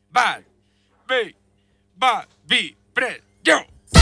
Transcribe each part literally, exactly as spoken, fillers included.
va, vi, va, vi, pre, yo.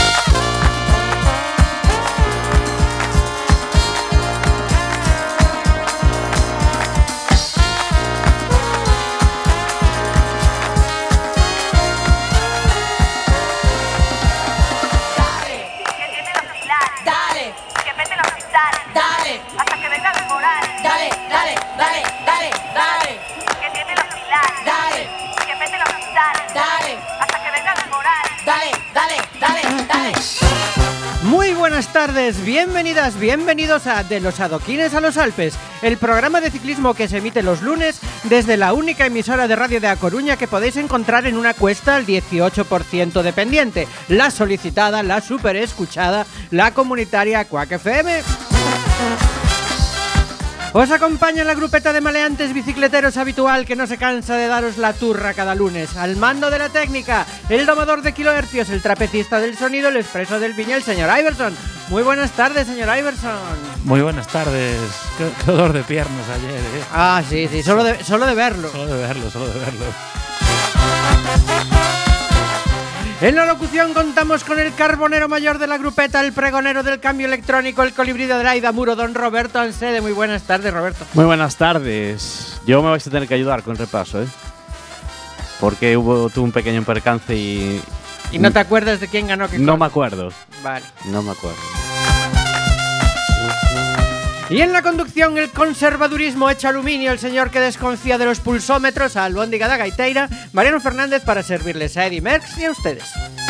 Dale, hasta que venga el moral. Dale, dale, dale, dale, dale. Que tiene los pilares. Dale, que mete los pilares. Dale, hasta que venga el moral. Dale, dale, dale, dale. Muy buenas tardes, bienvenidas, bienvenidos a De los Adoquines a los Alpes, el programa de ciclismo que se emite los lunes desde la única emisora de radio de A Coruña que podéis encontrar en una cuesta al dieciocho por ciento dependiente, la solicitada, la super escuchada, la comunitaria Quack F M. Os acompaña la grupeta de maleantes bicicleteros habitual que no se cansa de daros la turra cada lunes. Al mando de la técnica, el domador de kilohercios, el trapecista del sonido, el expreso del piña, el señor Iverson. Muy buenas tardes, señor Iverson. Muy buenas tardes. Qué, qué dolor de piernas ayer, ¿eh? Ah, sí, sí, solo de, solo de verlo. Solo de verlo, solo de verlo. En la locución contamos con el carbonero mayor de la grupeta, el pregonero del cambio electrónico, el colibrí de Draida Muro, don Roberto Ansede. Muy buenas tardes, Roberto. Muy buenas tardes. Yo me vais a tener que ayudar con el repaso, ¿eh? Porque hubo tuve un pequeño percance y... ¿Y no te acuerdas de quién ganó qué No cosa? me acuerdo. Vale. No me acuerdo. Y en la conducción, el conservadurismo hecho aluminio, el señor que desconfía de los pulsómetros, a Albóndiga da Gaiteira, Mariano Fernández, para servirles a Eddie Merckx y a ustedes.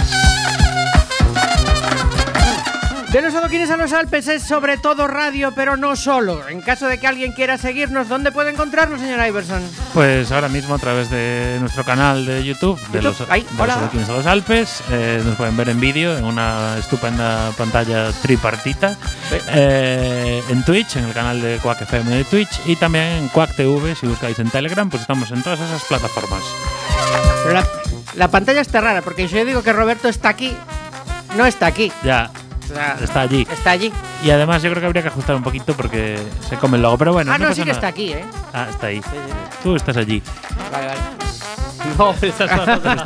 De los Adoquines a los Alpes es sobre todo radio, pero no solo. En caso de que alguien quiera seguirnos, ¿dónde puede encontrarnos, señor Iverson? Pues ahora mismo a través de nuestro canal de YouTube, de YouTube. los, Ahí, de los hola. Adoquines a los Alpes. Eh, nos pueden ver en vídeo en una estupenda pantalla tripartita. Sí. Eh, en Twitch, en el canal de Quack F M de Twitch. Y también en Quack T V, si buscáis en Telegram, pues estamos en todas esas plataformas. Pero la, la pantalla está rara, porque si yo digo que Roberto está aquí, no está aquí. Ya, O sea, está allí. Está allí. Y además yo creo que habría que ajustar un poquito porque se come el logo. Pero bueno, Ah, no, pasa sí que nada. está aquí, ¿eh? Ah, está ahí. Sí, sí, sí. Tú estás allí. Vale, vale. No, esas son otras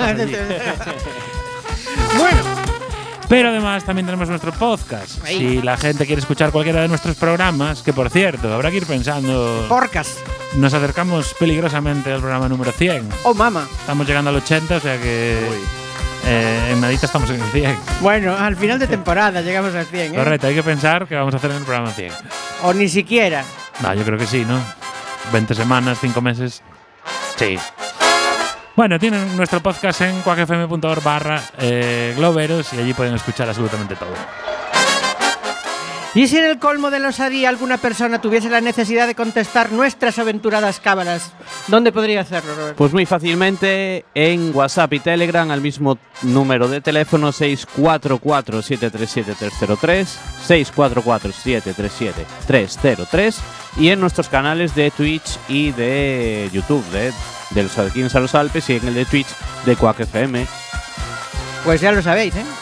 Bueno, Pero además también tenemos nuestro podcast. Ahí. Si la gente quiere escuchar cualquiera de nuestros programas, que por cierto, habrá que ir pensando. porcas. Nos acercamos peligrosamente al programa número cien. Oh, mama. Estamos llegando al ochenta, o sea que eh, en nadita estamos en el cien. Bueno, al final de temporada llegamos al cien, ¿eh? Correcto, hay que pensar que vamos a hacer en el programa cien. O ni siquiera. No, yo creo que sí, ¿no? veinte semanas, cinco meses. Sí. Bueno, tienen nuestro podcast en quackfm punto org barra eh, globeros y allí pueden escuchar absolutamente todo. ¿Y si en el colmo de la osadía alguna persona tuviese la necesidad de contestar nuestras aventuradas cábalas, dónde podría hacerlo, Roberto? Pues muy fácilmente en WhatsApp y Telegram al mismo número de teléfono seis cuatro cuatro, siete tres siete, tres cero tres, seis cuatro cuatro, siete tres siete, tres cero tres y en nuestros canales de Twitch y de YouTube de, de los Adoquines a los Alpes y en el de Twitch de Quack F M. Pues ya lo sabéis, ¿eh?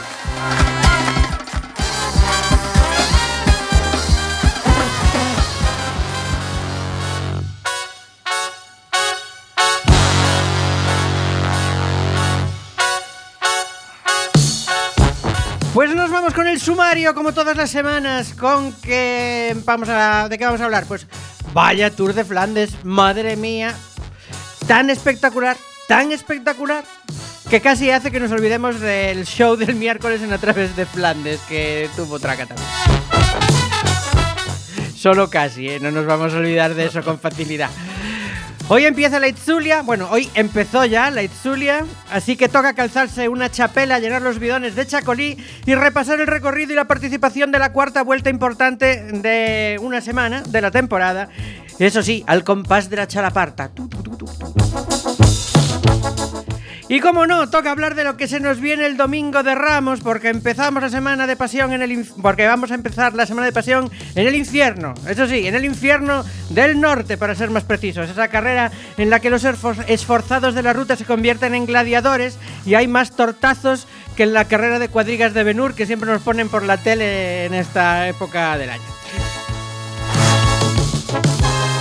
Pues nos vamos con el sumario, como todas las semanas, con que vamos a... ¿De qué vamos a hablar? Pues vaya Tour de Flandes, madre mía, tan espectacular, tan espectacular, que casi hace que nos olvidemos del show del miércoles en A Través de Flandes, que tuvo traca también. Solo casi, ¿eh? No nos vamos a olvidar de eso con facilidad. Hoy empieza la Itzulia, bueno, hoy empezó ya la Itzulia, así que toca calzarse una chapela, llenar los bidones de chacolí y repasar el recorrido y la participación de la cuarta vuelta importante de una semana de la temporada. Eso sí, al compás de la chalaparta. Tu, tu, tu, tu, tu. Y como no, toca hablar de lo que se nos viene el domingo de Ramos, porque empezamos la semana de pasión en el inf- porque vamos a empezar la semana de pasión en el infierno. Eso sí, en el infierno del norte, para ser más precisos. Esa carrera en la que los esfor- esforzados de la ruta se convierten en gladiadores y hay más tortazos que en la carrera de cuadrigas de Ben-Hur que siempre nos ponen por la tele en esta época del año.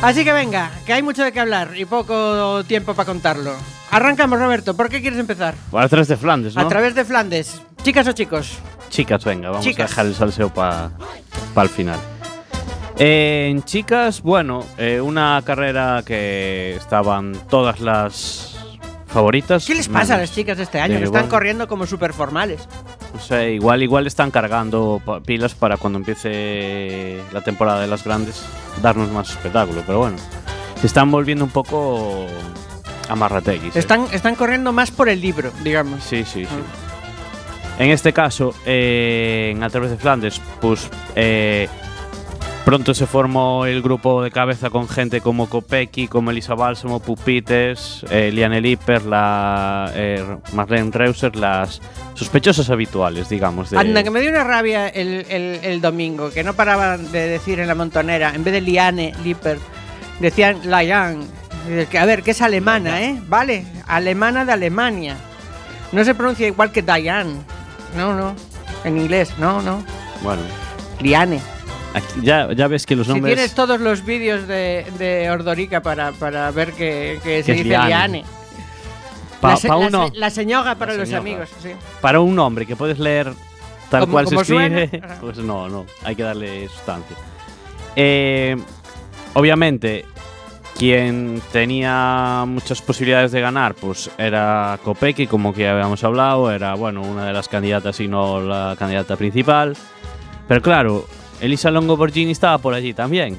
Así que venga, que hay mucho de qué hablar y poco tiempo para contarlo. Arrancamos, Roberto. ¿Por qué quieres empezar? A través de Flandes, ¿no? A través de Flandes. ¿Chicas o chicos? Chicas, venga, vamos Chicas. a dejar el salseo para el final. Eh, en chicas, bueno, eh, una carrera que estaban todas las favoritas. ¿Qué les pasa a menos las chicas este año? de Que están Ivonne. corriendo como súper formales. No sé, igual, igual están cargando pa- pilas para cuando empiece la temporada de las grandes darnos más espectáculo, pero bueno, se están volviendo un poco amarrateguis. ¿eh? Están, están corriendo más por el libro, digamos. Sí, sí, sí. En este caso, eh, en A través de Flandes, pues eh, pronto se formó el grupo de cabeza con gente como Kopecky, como Elisa Bálsamo, Pupites, eh, Liane Lipper, la eh, Marlene Reuser, las sospechosas habituales, digamos. De... Anda, que me dio una rabia el, el, el domingo, que no paraban de decir en la montonera, en vez de Liane Lipper, decían Liane. Que, a ver, que es alemana, ¿eh? Vale, alemana de Alemania. No se pronuncia igual que Diane. No, no. En inglés, no, no. Bueno, Liane. aquí ya, ya ves que los Si nombres... tienes todos los vídeos de, de Ordorica para, para ver que, que se es dice Liane. Liane. Pa- la, se- pa la uno- se- la señoga para La los señoga. amigos, sí. Para un nombre que puedes leer tal Como- cual como se escribe, suena. pues no, no, hay que darle sustancia. Eh, obviamente, quien tenía muchas posibilidades de ganar, pues era Kopecky, como que ya habíamos hablado, era bueno una de las candidatas y no la candidata principal. Pero claro, Elisa Longo Borghini estaba por allí también,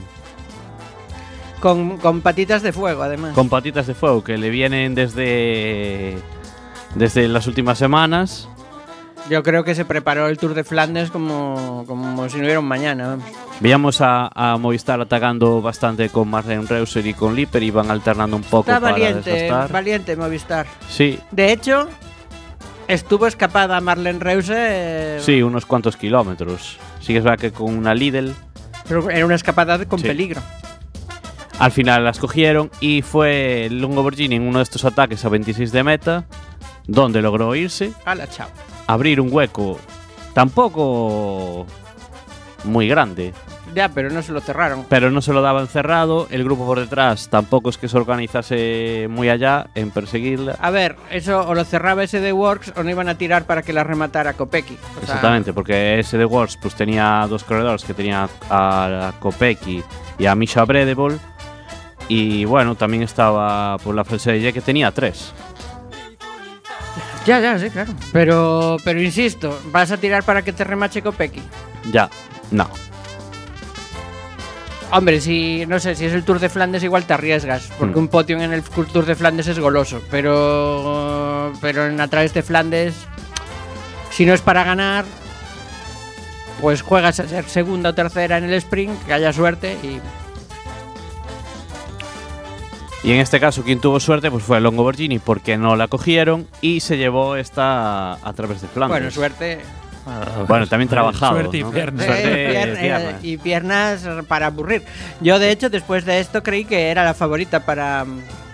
Con, con patitas de fuego, además. con patitas de fuego que le vienen desde desde las últimas semanas. Yo creo que se preparó el Tour de Flandes como, como si no hubiera un mañana. Vamos. Veíamos a, a Movistar atacando bastante con Marlene Reuser y con Lipper, iban alternando un poco Está para valiente, desgastar. valiente Movistar. Sí, De hecho, estuvo escapada Marlene Reuse. sí, unos cuantos kilómetros. Sí que es verdad que con una Lidl Pero era una escapada con Sí. peligro. al final las cogieron y fue Longo Borghini en uno de estos ataques a veintiséis de meta, donde logró irse, Hala, chao. abrir un hueco tampoco muy grande, Ya, pero no se lo cerraron. pero no se lo daban cerrado. El grupo por detrás tampoco es que se organizase muy allá en perseguirla. A ver, eso o lo cerraba ese de Works o no iban a tirar para que la rematara Kopecky. O sea, Exactamente, porque ese de Works pues tenía dos corredores que tenía a Kopecky y a Misha Bredebol, y bueno, también estaba por la Francesa que tenía tres. Ya, ya, sí, claro. Pero, pero insisto, ¿vas a tirar para que te remache Kopecky? Ya, no. Hombre, si no sé, si es el Tour de Flandes igual te arriesgas, porque Mm. un podium en el Tour de Flandes es goloso, pero pero en a través de Flandes, si no es para ganar, pues juegas a ser segunda o tercera en el sprint, que haya suerte y Y en este caso quien tuvo suerte pues fue Longo Borghini, porque no la cogieron y se llevó esta a través de Flandes. bueno, suerte Bueno, también trabajado, Suerte y ¿no? piernas. Suerte eh, y pier- eh, piernas. y piernas para aburrir. Yo de hecho después de esto creí que era la favorita para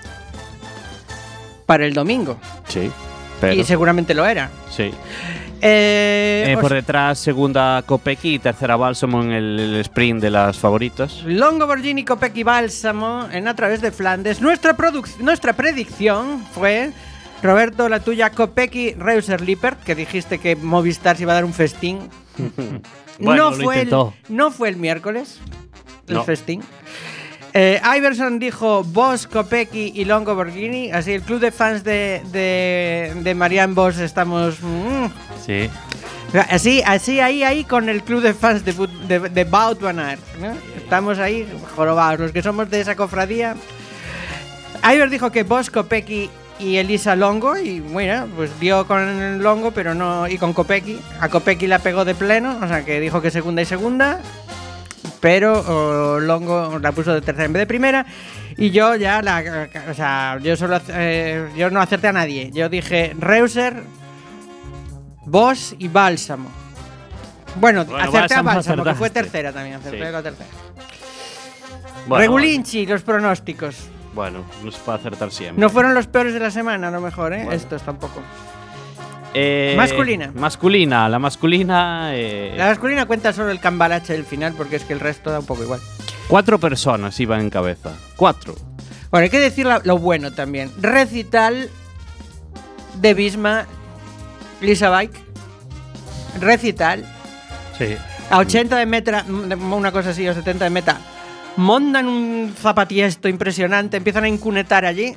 para el domingo Sí, pero y seguramente lo era. sí. Eh, Eh, os- por detrás, segunda Kopecky y tercera Bálsamo en el, el sprint de las favoritas. Longo Borghini, Kopecky, Bálsamo en A través de Flandes. Nuestra, produc- nuestra predicción fue, Roberto, la tuya, Kopecky, Reuser, Lippert, que dijiste que Movistar se iba a dar un festín. Bueno, no, lo fue el, intentó. no fue el miércoles, el No. festín. Eh, Iverson dijo Boss, Kopecky y Longo Borghini. Así el club de fans de, de, de Marianne Boss estamos... mm, Sí. Así, así, ahí, ahí, con el club de fans de, fut- de, de Wout van Aert, ¿no? Estamos ahí jorobados, los que somos de esa cofradía. Iver dijo que Boss, Kopecky y Elisa Longo, y bueno, pues dio con el Longo, pero no, y con Kopecky. A Kopecky la pegó de pleno, o sea que dijo que segunda y segunda, pero oh, Longo la puso de tercera en vez de primera. Y yo ya, la, o sea, yo solo, eh, yo no acerté a nadie. Yo dije Reuser, Boss y Bálsamo. Bueno, Bueno, acerté a Bálsamo Bálsamo, que fue acertaste. tercera también. Acerté Sí. con la tercera. Bueno, Regulinchi, los pronósticos. Bueno, no se puede acertar siempre. No fueron los peores de la semana, a lo mejor, ¿eh? Bueno. Estos tampoco. Eh, Masculina. Masculina, la masculina. eh, La masculina cuenta solo el cambalache del final, porque es que el resto da un poco igual. Cuatro personas iban en cabeza. Cuatro. Bueno, hay que decir la- lo bueno también. Recital de Visma, Lisa Bike. Recital. Sí. A ochenta de meta, una cosa así, o setenta de meta. Montan un zapatiesto impresionante, empiezan a incunetar allí.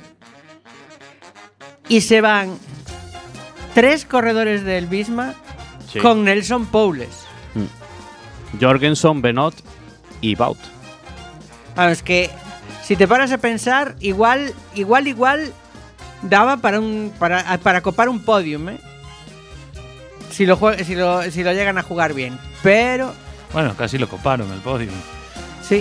Y se van tres corredores del Visma Sí. con Nelson Poules. Jorgensen, Benoit y Baut. Vamos, que si te paras a pensar, igual, igual, igual daba para un para, para copar un podium, ¿eh? Si lo, jue- si, lo, si lo llegan a jugar bien. Pero, Bueno, casi lo coparon el podio. sí.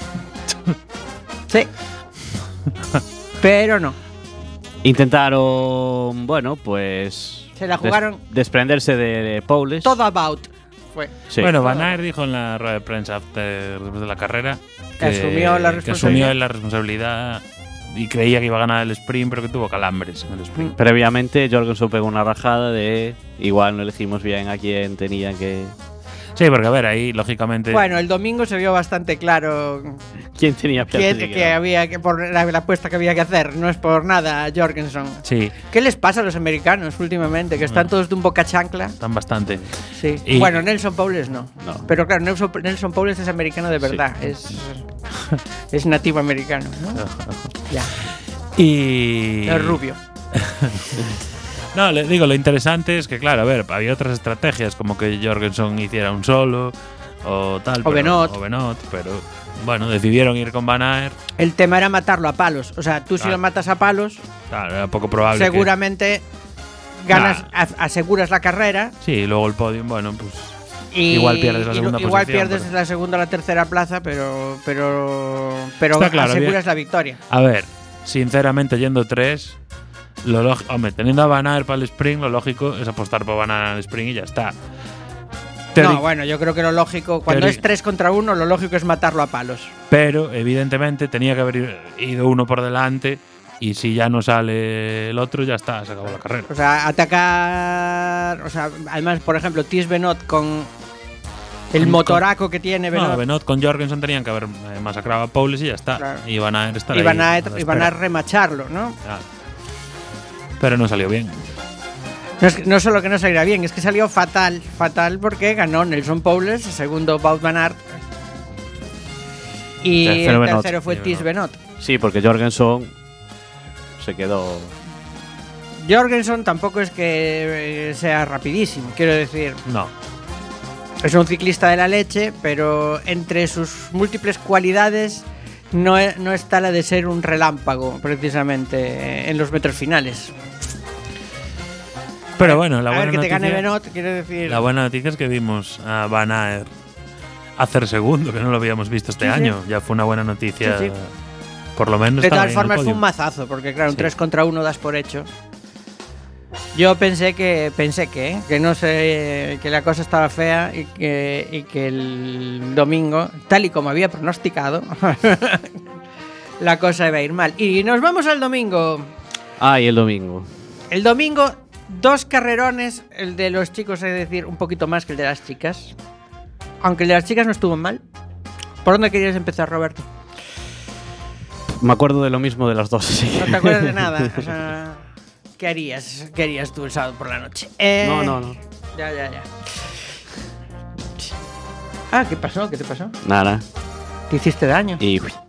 Sí. Pero no. Intentaron, bueno, pues... Se la jugaron- des- desprenderse de Poules. Todo about fue. Sí. Bueno, Van Aert dijo en la rueda de prensa after- después de la carrera Que asumió la que asumió responsabilidad. él la responsabilidad y creía que iba a ganar el sprint, pero que tuvo calambres en el sprint. Previamente, Jorgensen pegó una rajada de igual no elegimos bien a quién tenía que... Sí, porque a ver, ahí lógicamente. Bueno, el domingo se vio bastante claro ¿Quién tenía que, que que había que por la, la apuesta que había que hacer. No es por nada, Jorgensen. Sí, ¿Qué les pasa a los americanos últimamente? Que están todos de un boca chancla. están bastante. Sí. Y- Bueno, Nelson Poules no. No. Pero claro, Nelson, Nelson Poules es americano de verdad. Es, es nativo americano, ¿no? Ya. Y. Es rubio. No, le digo, lo interesante es que, claro, a ver, había otras estrategias, como que Jorgensen hiciera un solo o tal. O pero- Benoit. O Benoit, pero bueno, decidieron ir con Van Aert. El tema era matarlo a palos. O sea, tú si Claro. lo matas a palos, Claro, era poco probable. que- seguramente ganas, a- aseguras la carrera. Sí, y luego el podio, bueno, pues. Y, Igual pierdes la y segunda Igual posición, pierdes pero- la segunda o la tercera plaza, pero pero pero Está claro, aseguras bien. la victoria. A ver, sinceramente, yendo tres, lo lógi- hombre, teniendo a Van Aert para el sprint, lo lógico es apostar por Van Aert al sprint y ya está. Teori- No, bueno, yo creo que lo lógico, cuando Teori- es tres contra uno, lo lógico es matarlo a palos. Pero, evidentemente, tenía que haber ido uno por delante y si ya no sale el otro, ya está, se acabó la carrera. O sea, atacar. O sea, además, por ejemplo, Ties Benoit con el Con- motoraco que tiene Benoit. No, Benoit con Jorgensen tenían que haber eh, masacrado a Poules y ya está. Claro. Y Van Aert estar y ahí van a, la y van a espera. remacharlo, ¿no? Claro. Pero no salió bien. No, es que- no solo que no saliera bien, es que salió fatal, fatal porque ganó Nelson Poules, segundo Wout van Aert y Tercero el Benoit. tercero fue Sí, Ties Benoit. Sí, porque Jorgensen se quedó... Jorgensen tampoco es que eh, sea rapidísimo, quiero decir, No. es un ciclista de la leche, pero entre sus múltiples cualidades no, e- no está la de ser un relámpago, precisamente, eh, en los metros finales. Pero bueno, la a buena ver, que te noticia, gane Benoit, quiero decir. la buena noticia es que vimos a Van Aert hacer segundo, que no lo habíamos visto este Sí, sí. año. Ya fue una buena noticia. Sí, sí. Por lo menos De estaba todas ahí en el formas fue podio. un mazazo, porque claro, un Sí. tres contra uno das por hecho. Yo pensé que, pensé que, ¿eh? que no sé, que la cosa estaba fea y que, y que el domingo, tal y como había pronosticado, la cosa iba a ir mal. Y nos vamos al domingo. Ah, y el domingo. El domingo, dos carrerones, el de los chicos, es decir, un poquito más que el de las chicas. Aunque el de las chicas no estuvo mal. ¿Por dónde querías empezar, Roberto? Me acuerdo de lo mismo de las dos. así que- No te acuerdas de nada. O sea, ¿qué harías? ¿Qué harías tú el sábado por la noche? Eh, No, no, no. Ya, ya, ya. Ah, ¿qué pasó? ¿Qué te pasó? Nada. ¿Te hiciste daño? Y uy,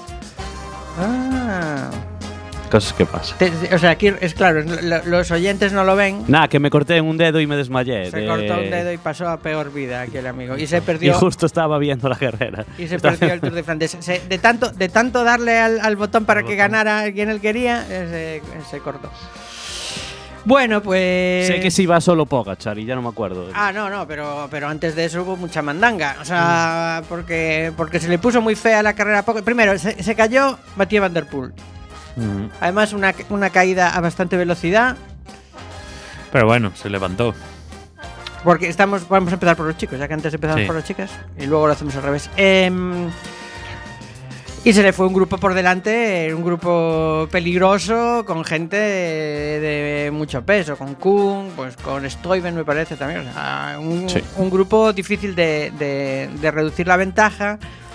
Ah. cosas que pasan. Te- o sea, aquí es claro, es- lo- los oyentes no lo ven. Nada, que me corté un dedo y me desmayé. Se de- cortó un dedo y pasó a peor vida aquel amigo. Y se Y perdió. justo estaba viendo la carrera. Y se Estaba- perdió el Tour de Flandes. Se- de, tanto, de tanto darle al, al botón para Al que botón. ganara quien él quería, eh, se, se cortó. Bueno, pues. Sé que sí iba solo Pogacar y ya no me acuerdo. Ah, no, no, pero, pero antes de eso hubo mucha mandanga. O sea, porque, porque se le puso muy fea la carrera. a Pogacar. Primero, se, se cayó Mathieu Van Der Poel. Mm. Además, una, una caída a bastante velocidad. Pero bueno, se levantó. Porque estamos, vamos a empezar por los chicos, ya que antes empezamos Sí. por las chicas. Y luego lo hacemos al revés. Em, y se le fue un grupo por delante, un grupo peligroso, con gente de, de mucho peso, con Kuhn, pues con Stuyven me parece también. O sea, un, Sí. un grupo difícil de, de- de reducir la ventaja.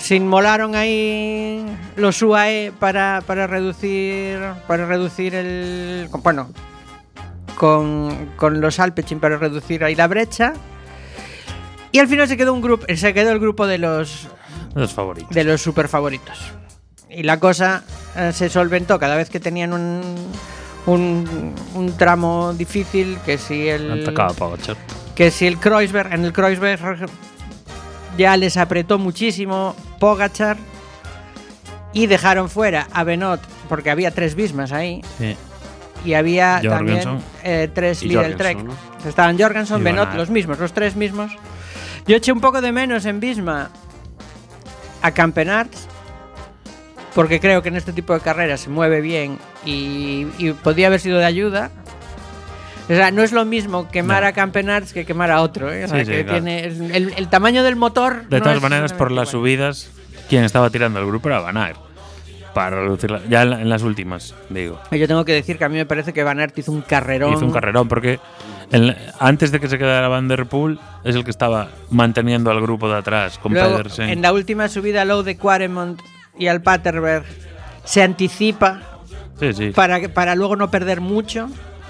se inmolaron ahí los U A E para, para reducir para reducir el bueno con, con los Alpecin para reducir ahí la brecha, y al final se quedó un grupo se quedó el grupo de los Los favoritos. de los super favoritos, y la cosa eh, se solventó cada vez que tenían un un, un tramo difícil, que si el Atacaba Pogačar. que si el Kreuzberg, en el Kreuzberg ya les apretó muchísimo Pogačar y dejaron fuera a Benoit, porque había tres Bismas ahí, Sí. y había Jorgensen. también eh, tres Y Lidl Trek. Jorgensen, Estaban Jorgensen, Y Benoit, Van Aert. los mismos, los tres mismos. Yo eché un poco de menos en Bisma a Campenarts, porque creo que en este tipo de carreras se mueve bien y, y podría haber sido de ayuda. O sea, no es lo mismo quemar No. a Campenarts que quemar a otro, ¿eh? O sea, Sí, sí, que claro. tiene el, el tamaño del motor. De no todas es maneras, por las solamente subidas, quien estaba tirando el grupo era Van Aert. Para reducirla. Ya en, la- en las últimas, digo. igual. Yo tengo que decir que a mí me parece que Van Aert hizo un carrerón. Hizo un carrerón porque en la- antes de que se quedara Van der Poel es el que estaba manteniendo al grupo de atrás con Luego, Pedersen. en la última subida al Low de Quaremont y al Paterberg se anticipa Sí, sí. para, que- para luego no perder mucho.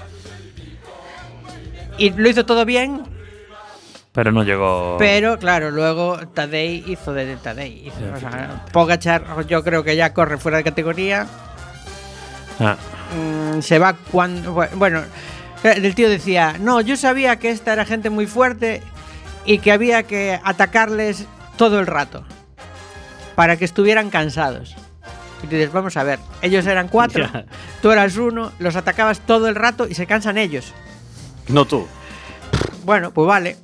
Y lo hizo todo bien, Pero no llegó. pero claro, luego Tadej hizo de Tadej. Hizo, o sea, Pogačar yo creo que ya corre fuera de categoría. Ah, Mm, se va cuando... Bueno, el tío decía, no, yo sabía que esta era gente muy fuerte y que había que atacarles todo el rato para que estuvieran cansados. Y dices, vamos a ver, ellos eran cuatro, Ya. tú eras uno, los atacabas todo el rato y se cansan ellos. No tú. Bueno, pues vale.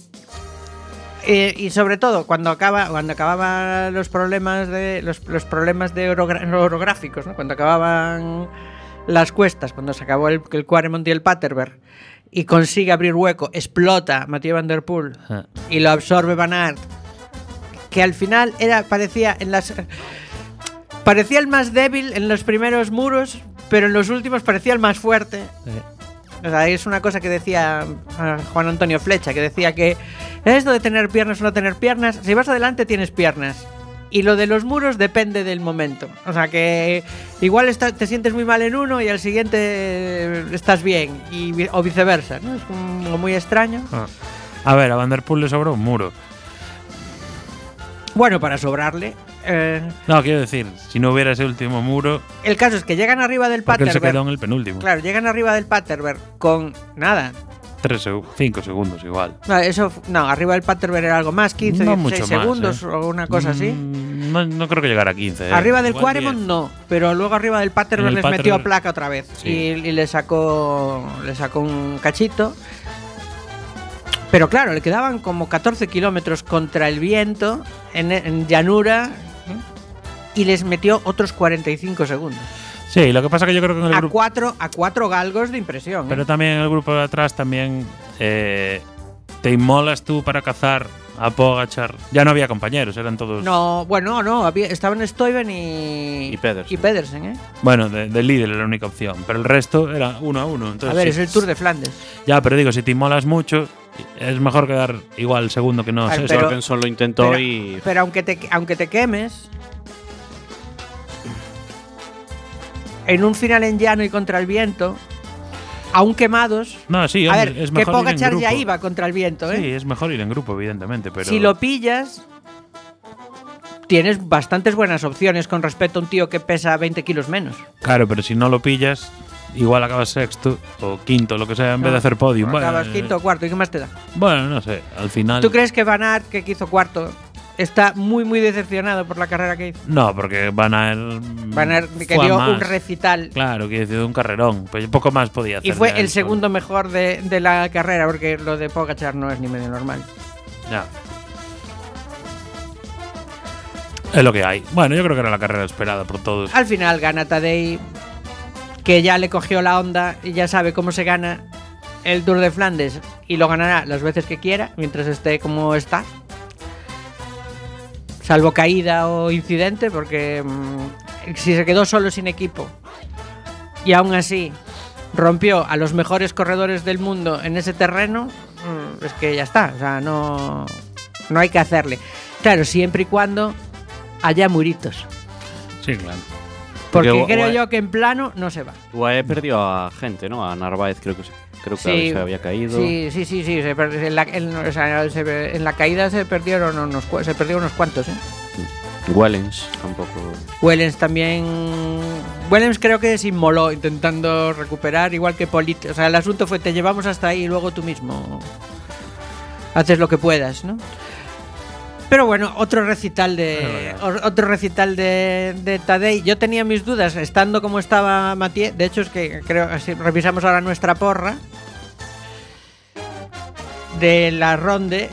Eh, y sobre todo cuando acaba cuando acababan los problemas de los, los problemas de orogra- orográficos, ¿no? Cuando acababan las cuestas, cuando se acabó el, el Quaremont y el Paterberg y consigue abrir hueco, explota Mathieu Van Der Poel ah. y lo absorbe Van Aert, que al final era parecía en las parecía el más débil en los primeros muros, pero en los últimos parecía el más fuerte. Eh, O sea, es una cosa que decía ah, Juan Antonio Flecha, que decía que esto de tener piernas o no tener piernas, si vas adelante tienes piernas. Y lo de los muros depende del momento. O sea que igual está- te sientes muy mal en uno y al siguiente eh, estás bien. Y, vi- o viceversa, ¿no? Es como muy extraño. Ah. A ver, a Van der Poel le sobró un muro. Bueno, para sobrarle. eh, No, quiero decir, si no hubiera ese último muro, el caso es que llegan arriba del porque él se Paterberg. quedó en el penúltimo. Claro, llegan arriba del Paterberg con nada. Tres seg- cinco segundos igual. No, eso, f- no, arriba del Paterberg era algo más, quince, No dieciséis mucho más, segundos ¿eh? o una cosa así. Mm, No, no creo que llegara a quince. ¿eh? Arriba del Igual Quaremont diez. no, pero luego arriba del Paterberg En el les metió Paterberg- placa otra vez Sí. y, y le sacó le sacó un cachito. Pero claro, le quedaban como catorce kilómetros contra el viento en, en llanura y les metió otros cuarenta y cinco segundos. Sí, lo que pasa que yo creo que en el A grupo. cuatro, a cuatro galgos de impresión. ¿eh? Pero también en el grupo de atrás también eh, te inmolas tú para cazar a Pogačar. Ya no había compañeros, eran todos. No, bueno, no, había, estaban Stuyven y, Y Pedersen. y Pedersen, ¿eh? Bueno, de, de líder era la única opción. Pero el resto era uno a uno. Entonces, A ver, sí, es el Tour de Flandes. Ya, pero digo, si te inmolas mucho, es mejor quedar igual segundo que no. Claro, sexto. pero- Jorgensen lo intentó pero, y. pero aunque te aunque te quemes en un final en llano y contra el viento, aún quemados. No, sí, A hombre, ver, es que mejor ir en Pogačar grupo. ya iba contra el viento, ¿eh? Sí, es mejor ir en grupo, evidentemente. Pero Si lo pillas, tienes bastantes buenas opciones con respecto a un tío que pesa veinte kilos menos. Claro, pero si no lo pillas, igual acabas sexto o quinto, lo que sea, en vez de hacer podium. Bueno, Acabas eh, quinto o cuarto, ¿y qué más te da? Bueno, no sé, al final. ¿Tú crees que Van Aert, que hizo cuarto, está muy, muy decepcionado por la carrera que hizo? No, porque van a. Van Aert que dio un recital. Claro, que dio un carrerón. Pues poco más podía hacer. Y fue ya el él solo. segundo mejor de, de la carrera, porque lo de Pogačar no es ni medio normal. Ya. Es lo que hay. Bueno, yo creo que era la carrera esperada por todos. Al final gana Tadej, que ya le cogió la onda y ya sabe cómo se gana el Tour de Flandes y lo ganará las veces que quiera, mientras esté como está. Salvo caída o incidente, porque mmm, si se quedó solo sin equipo y aún así rompió a los mejores corredores del mundo en ese terreno, es que ya está, o sea, no, no hay que hacerle. Claro, siempre y cuando allá muritos. Sí, claro. Porque, Porque creo UAE yo que en plano no se va. U A E perdió a gente, ¿no? A Narváez creo que se, creo que Sí, se había caído. Sí, sí, sí, sí. Se per- en, la, en- o sea, se- en la caída se perdieron unos, cu- se perdieron unos cuantos, ¿eh? Wellens tampoco. Wellens también. Wellens creo que se inmoló intentando recuperar, igual que Polit. O sea, el asunto fue: te llevamos hasta ahí y luego tú mismo haces lo que puedas, ¿no? Pero bueno, otro recital de o- otro recital de, de Tadei. Yo tenía mis dudas estando como estaba Mathieu. De hecho, es que creo, si revisamos ahora nuestra porra de la ronde,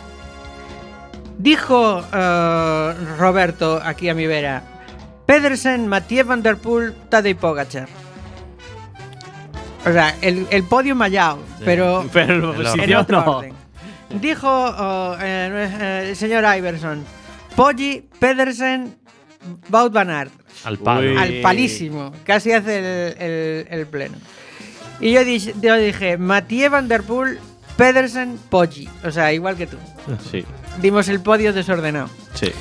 dijo eh, Roberto aquí a mi vera: Pedersen, Mathieu Van Der Poel, Tadej Pogačar. O sea, el, el podio mallao, Sí. pero Pero El la orden. en posición otro no. orden. Dijo oh, eh, eh, el señor Iverson: Poggi, Pedersen, Wout van Aert. Al palo. Uy. Al palísimo, casi hace el, el- el pleno. Y yo, di- yo dije: Mathieu Van Der Poel, Pedersen, Poggi. O sea, igual que tú. Sí, Dimos el podio desordenado. sí.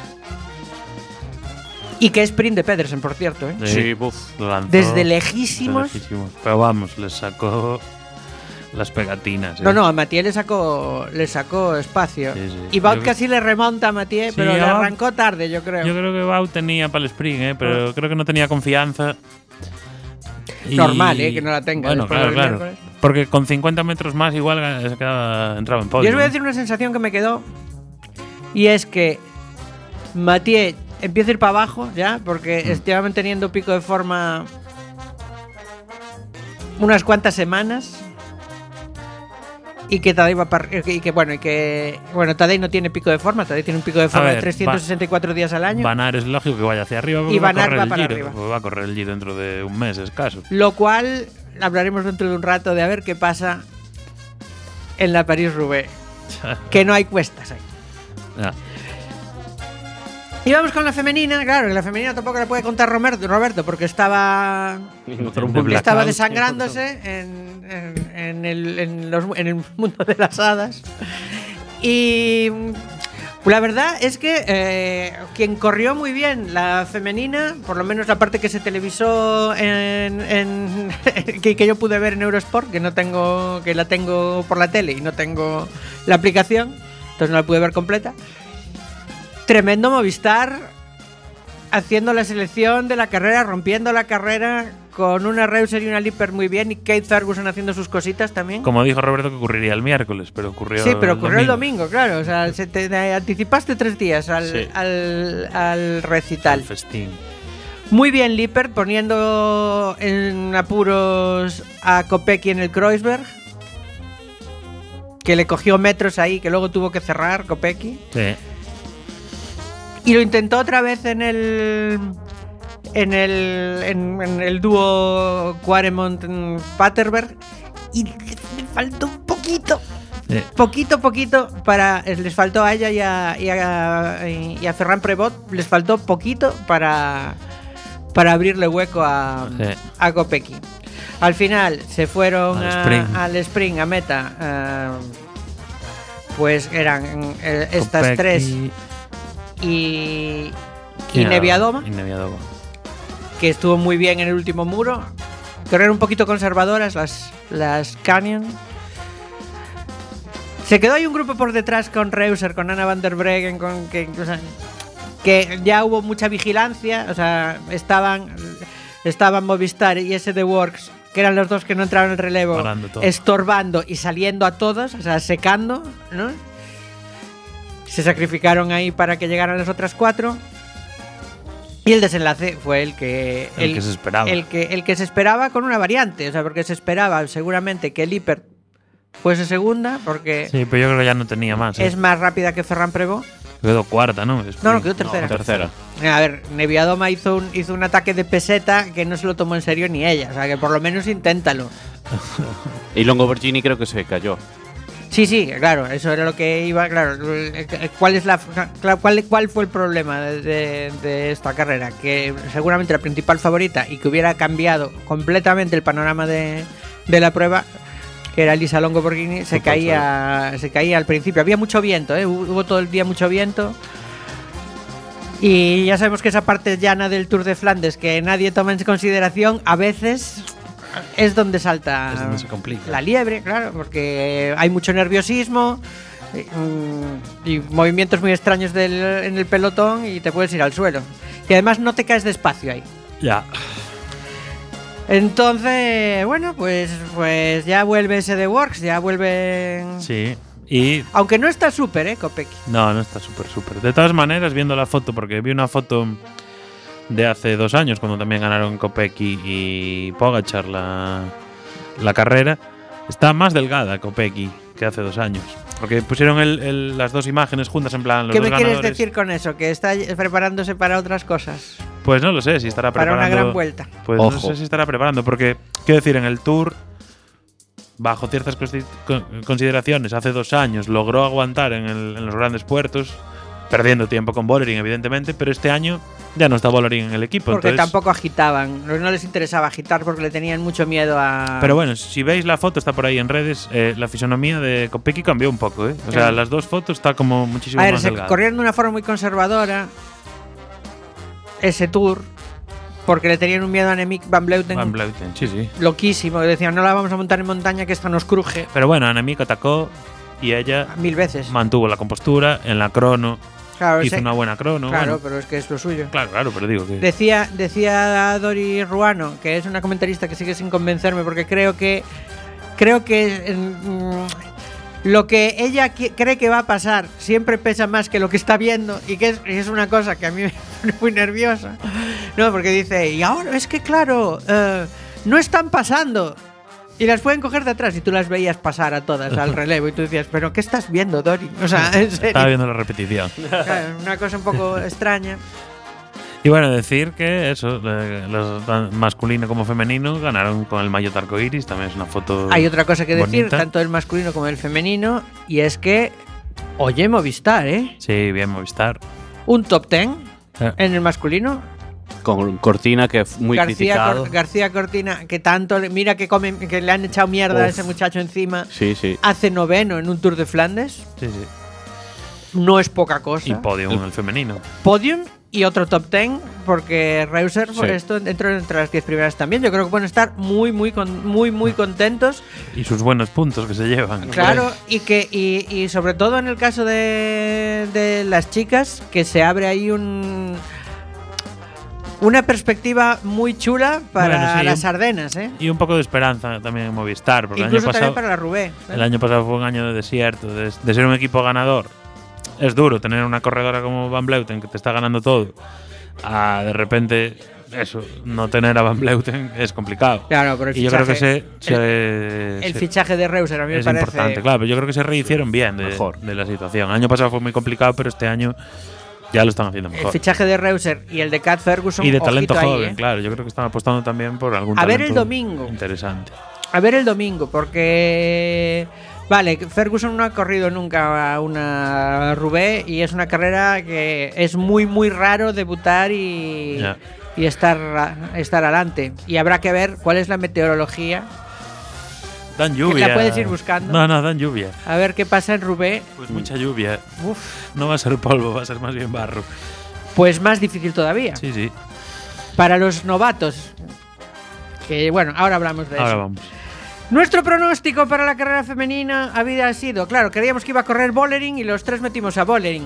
Y que sprint de Pedersen, por cierto, ¿eh? Sí, buf. Lo lanzó Desde lejísimos. desde lejísimos. Pero vamos, le sacó las pegatinas. ¿eh? No, no, a Mathieu le sacó, le sacó espacio. Sí, sí. Y Wout Yo- casi le remonta a Mathieu, Sí, pero le a Wout- arrancó tarde, yo creo. Yo creo que Wout tenía para el sprint, ¿eh? pero Ah. creo que no tenía confianza. Y- Normal, ¿eh? Que no la tenga Bueno, después claro, del claro. miércoles. Porque con cincuenta metros más igual eh, se quedaba, entraba en podio. Yo os voy a ¿eh? decir una sensación que me quedó. Y es que Mathieu empieza a ir para abajo ya, porque Mm. estaba manteniendo pico de forma unas cuantas semanas. Y que Tadej va para y que bueno, y que bueno, Tadej no tiene pico de forma, Tadej tiene un pico de forma ver, de trescientos sesenta y cuatro días al año. Van Aert es lógico que vaya hacia arriba. porque Y va a Van Aert correr va el para Giro, arriba. pues va a correr el Giro dentro de un mes escaso. Lo cual hablaremos dentro de un rato de a ver qué pasa en la París-Roubaix. Que no hay cuestas ahí. Ya. Y vamos con la femenina, claro, que la femenina tampoco la puede contar Roberto, Roberto porque estaba En otro De mundo. Blackout. estaba desangrándose en, en- en el, en los- en el mundo de las hadas. Y mm, la verdad es que eh, quien corrió muy bien la femenina, por lo menos la parte que se televisó en, en- que, que yo pude ver en Eurosport, que no tengo, que la tengo por la tele y no tengo la aplicación, entonces no la pude ver completa. Tremendo Movistar haciendo la selección de la carrera, rompiendo la carrera con una Reuser y una Lippert muy bien y Kate Ferguson haciendo sus cositas también. Como dijo Roberto que ocurriría el miércoles, pero ocurrió Sí, pero ocurrió el domingo, claro. O sea, se te, te anticipaste tres días al, Sí. al, al recital. El festín. Muy bien Lippert poniendo en apuros a Kopecky en el Kreuzberg, que le cogió metros ahí, que luego tuvo que cerrar Kopecky. Sí. Y lo intentó otra vez en el en el en, en el dúo Quaremont-Paterberg y le faltó un poquito, Sí. poquito, poquito para les faltó a ella y a, y a, y a Ferran Prevot, les faltó poquito para para abrirle hueco a, Sí. a Kopecky. Al final se fueron Al a- sprint. al sprint, a meta. eh, pues eran eh, estas Kopecky tres y, y y Neviadoma, Y Neviadoma. que estuvo muy bien en el último muro. Pero eran un poquito conservadoras las, las Canyon. Se quedó ahí un grupo por detrás con Reuser, con Anna van der Breggen, con que, o sea, que ya hubo mucha vigilancia. O sea, estaban, estaban Movistar y S D Works, que eran los dos que no entraron en el relevo, Parando todo. estorbando y saliendo a todos, o sea, secando, ¿no? Se sacrificaron ahí para que llegaran las otras cuatro. Y el desenlace fue el que El que se esperaba. El que, el que se esperaba con una variante, o sea, porque se esperaba seguramente que Lippert fuese segunda, porque Sí, pero yo creo que ya no tenía más. ¿eh? es más rápida que Ferran Prevot. Quedó cuarta, ¿no? No, no, quedó tercera. No, tercera. A ver, Neviadoma hizo un, hizo un ataque de peseta que no se lo tomó en serio ni ella, o sea, que por lo menos inténtalo. Y Longoborghini creo que se cayó. Sí, sí, claro, eso era lo que iba, claro. ¿Cuál es la cla- cuál, cuál fue el problema de, de- de esta carrera? Que seguramente la principal favorita y que hubiera cambiado completamente el panorama de, de la prueba, que era Elisa Longo Borghini, se Total, caía, se caía al principio. Había mucho viento, ¿eh? hubo hubo todo el día mucho viento. Y ya sabemos que esa parte llana del Tour de Flandes que nadie toma en consideración, a veces es donde salta Es donde se complica. la liebre, claro, porque hay mucho nerviosismo y, y movimientos muy extraños del, en el pelotón y te puedes ir al suelo. Y además no te caes despacio ahí. Ya. Entonces, bueno, pues, pues ya vuelve ese de Works, ya vuelve... Sí. Y Aunque no está súper, ¿eh, Kopecky? no, no está súper, súper. De todas maneras, viendo la foto, porque vi una foto de hace dos años, cuando también ganaron Kopecky y Pogačar la, la carrera, está más delgada Kopecky que hace dos años. Porque pusieron el, el, las dos imágenes juntas en plan los ¿Qué dos me quieres ganadores. decir con eso? ¿Que está preparándose para otras cosas? Pues no lo sé, si estará Para preparando. una gran vuelta. Pues no Ojo. sé si estará preparando, porque, quiero decir, en el Tour, bajo ciertas consi- con- consideraciones, hace dos años logró aguantar en, el- en los grandes puertos, perdiendo tiempo con Vollering, evidentemente, pero este año ya no está Vollering en el equipo. Porque entonces, tampoco agitaban. No les interesaba agitar porque le tenían mucho miedo a... Pero bueno, si veis la foto, está por ahí en redes, eh, la fisonomía de Kopecky cambió un poco, ¿eh? O sea, Sí. las dos fotos está como muchísimo a ver, más se delgada. corrieron de una forma muy conservadora ese Tour porque le tenían un miedo a Annemiek van Vleuten Van Vleuten, sí, sí. loquísimo. Que decían, no la vamos a montar en montaña que esta nos cruje Pero bueno, Annemiek atacó y ella mil veces. mantuvo la compostura en la crono, Claro, hizo ese- una buena crono. claro, bueno. pero es que es lo suyo. Claro, claro, pero digo que… Decía, decía Dori Ruano, que es una comentarista que sigue sin convencerme, porque creo que creo que mm, lo que ella qui- cree que va a pasar siempre pesa más que lo que está viendo, y que es, y es una cosa que a mí me pone muy nerviosa. No, porque dice, y ahora es que claro, eh, no están pasando. Y las pueden coger de atrás y tú las veías pasar a todas al relevo y tú decías, pero ¿qué estás viendo, Dori? O sea, en serio. Estaba viendo la repetición. Claro, una cosa un poco extraña. Y bueno, decir que eso, eh, los tan masculino como femenino ganaron con el maillot arcoiris, también es una foto. Hay otra cosa que decir, bonita. tanto del masculino como del femenino, y es que, oye, Movistar, ¿eh? Sí, bien Movistar. Un top ten Eh, en el masculino. Con Cortina, que es muy García, criticado. Cor- García Cortina, que tanto, le- mira que, come, que le han echado mierda a Uf. ese muchacho encima, Sí, sí. hace noveno en un Tour de Flandes. sí, sí. No es poca cosa. Y podium en el femenino. Podium y otro top ten, porque Reuser por Sí. esto entró entre las diez primeras también. Yo creo que pueden estar muy, muy, con- muy, muy contentos. Y sus buenos puntos que se llevan. Claro, y que y, y sobre todo en el caso de, de las chicas, que se abre ahí un una perspectiva muy chula para Bueno, sí, las un- Ardenas, ¿eh? Y un poco de esperanza también en Movistar, porque Incluso el año también pasado, para la Rubé. el año pasado fue un año de desierto, de, de ser un equipo ganador. Es duro tener una corredora como Van Vleuten que te está ganando todo. A de repente, eso, no tener a Van Vleuten es complicado. Claro, pero el Y yo creo que fichaje- se, se- El se- fichaje de Reuser a mí me es parece importante, claro, pero yo creo que se rehicieron bien de, Mejor. de la situación. El año pasado fue muy complicado, pero este año ya lo están haciendo el mejor. fichaje de Reuser y el de Cat Ferguson. Y de talento ojito ahí, joven, ¿eh? claro. Yo creo que están apostando también por algún A ver talento el domingo. interesante. A ver el domingo, porque vale, Ferguson no ha corrido nunca una Roubaix y es una carrera que es muy muy raro debutar y, Ya. y estar estar adelante. Y habrá que ver cuál es la meteorología. Dan lluvia. la puedes ir buscando. No, no, dan lluvia. A ver qué pasa en Roubaix. Pues mucha lluvia. Uf, No va a ser polvo, va a ser más bien barro. pues más difícil todavía. Sí, sí. Para los novatos. Que bueno, ahora hablamos de Ahora eso. vamos. Nuestro pronóstico para la carrera femenina había sido, claro, creíamos que iba a correr Vollering y los tres metimos a Vollering.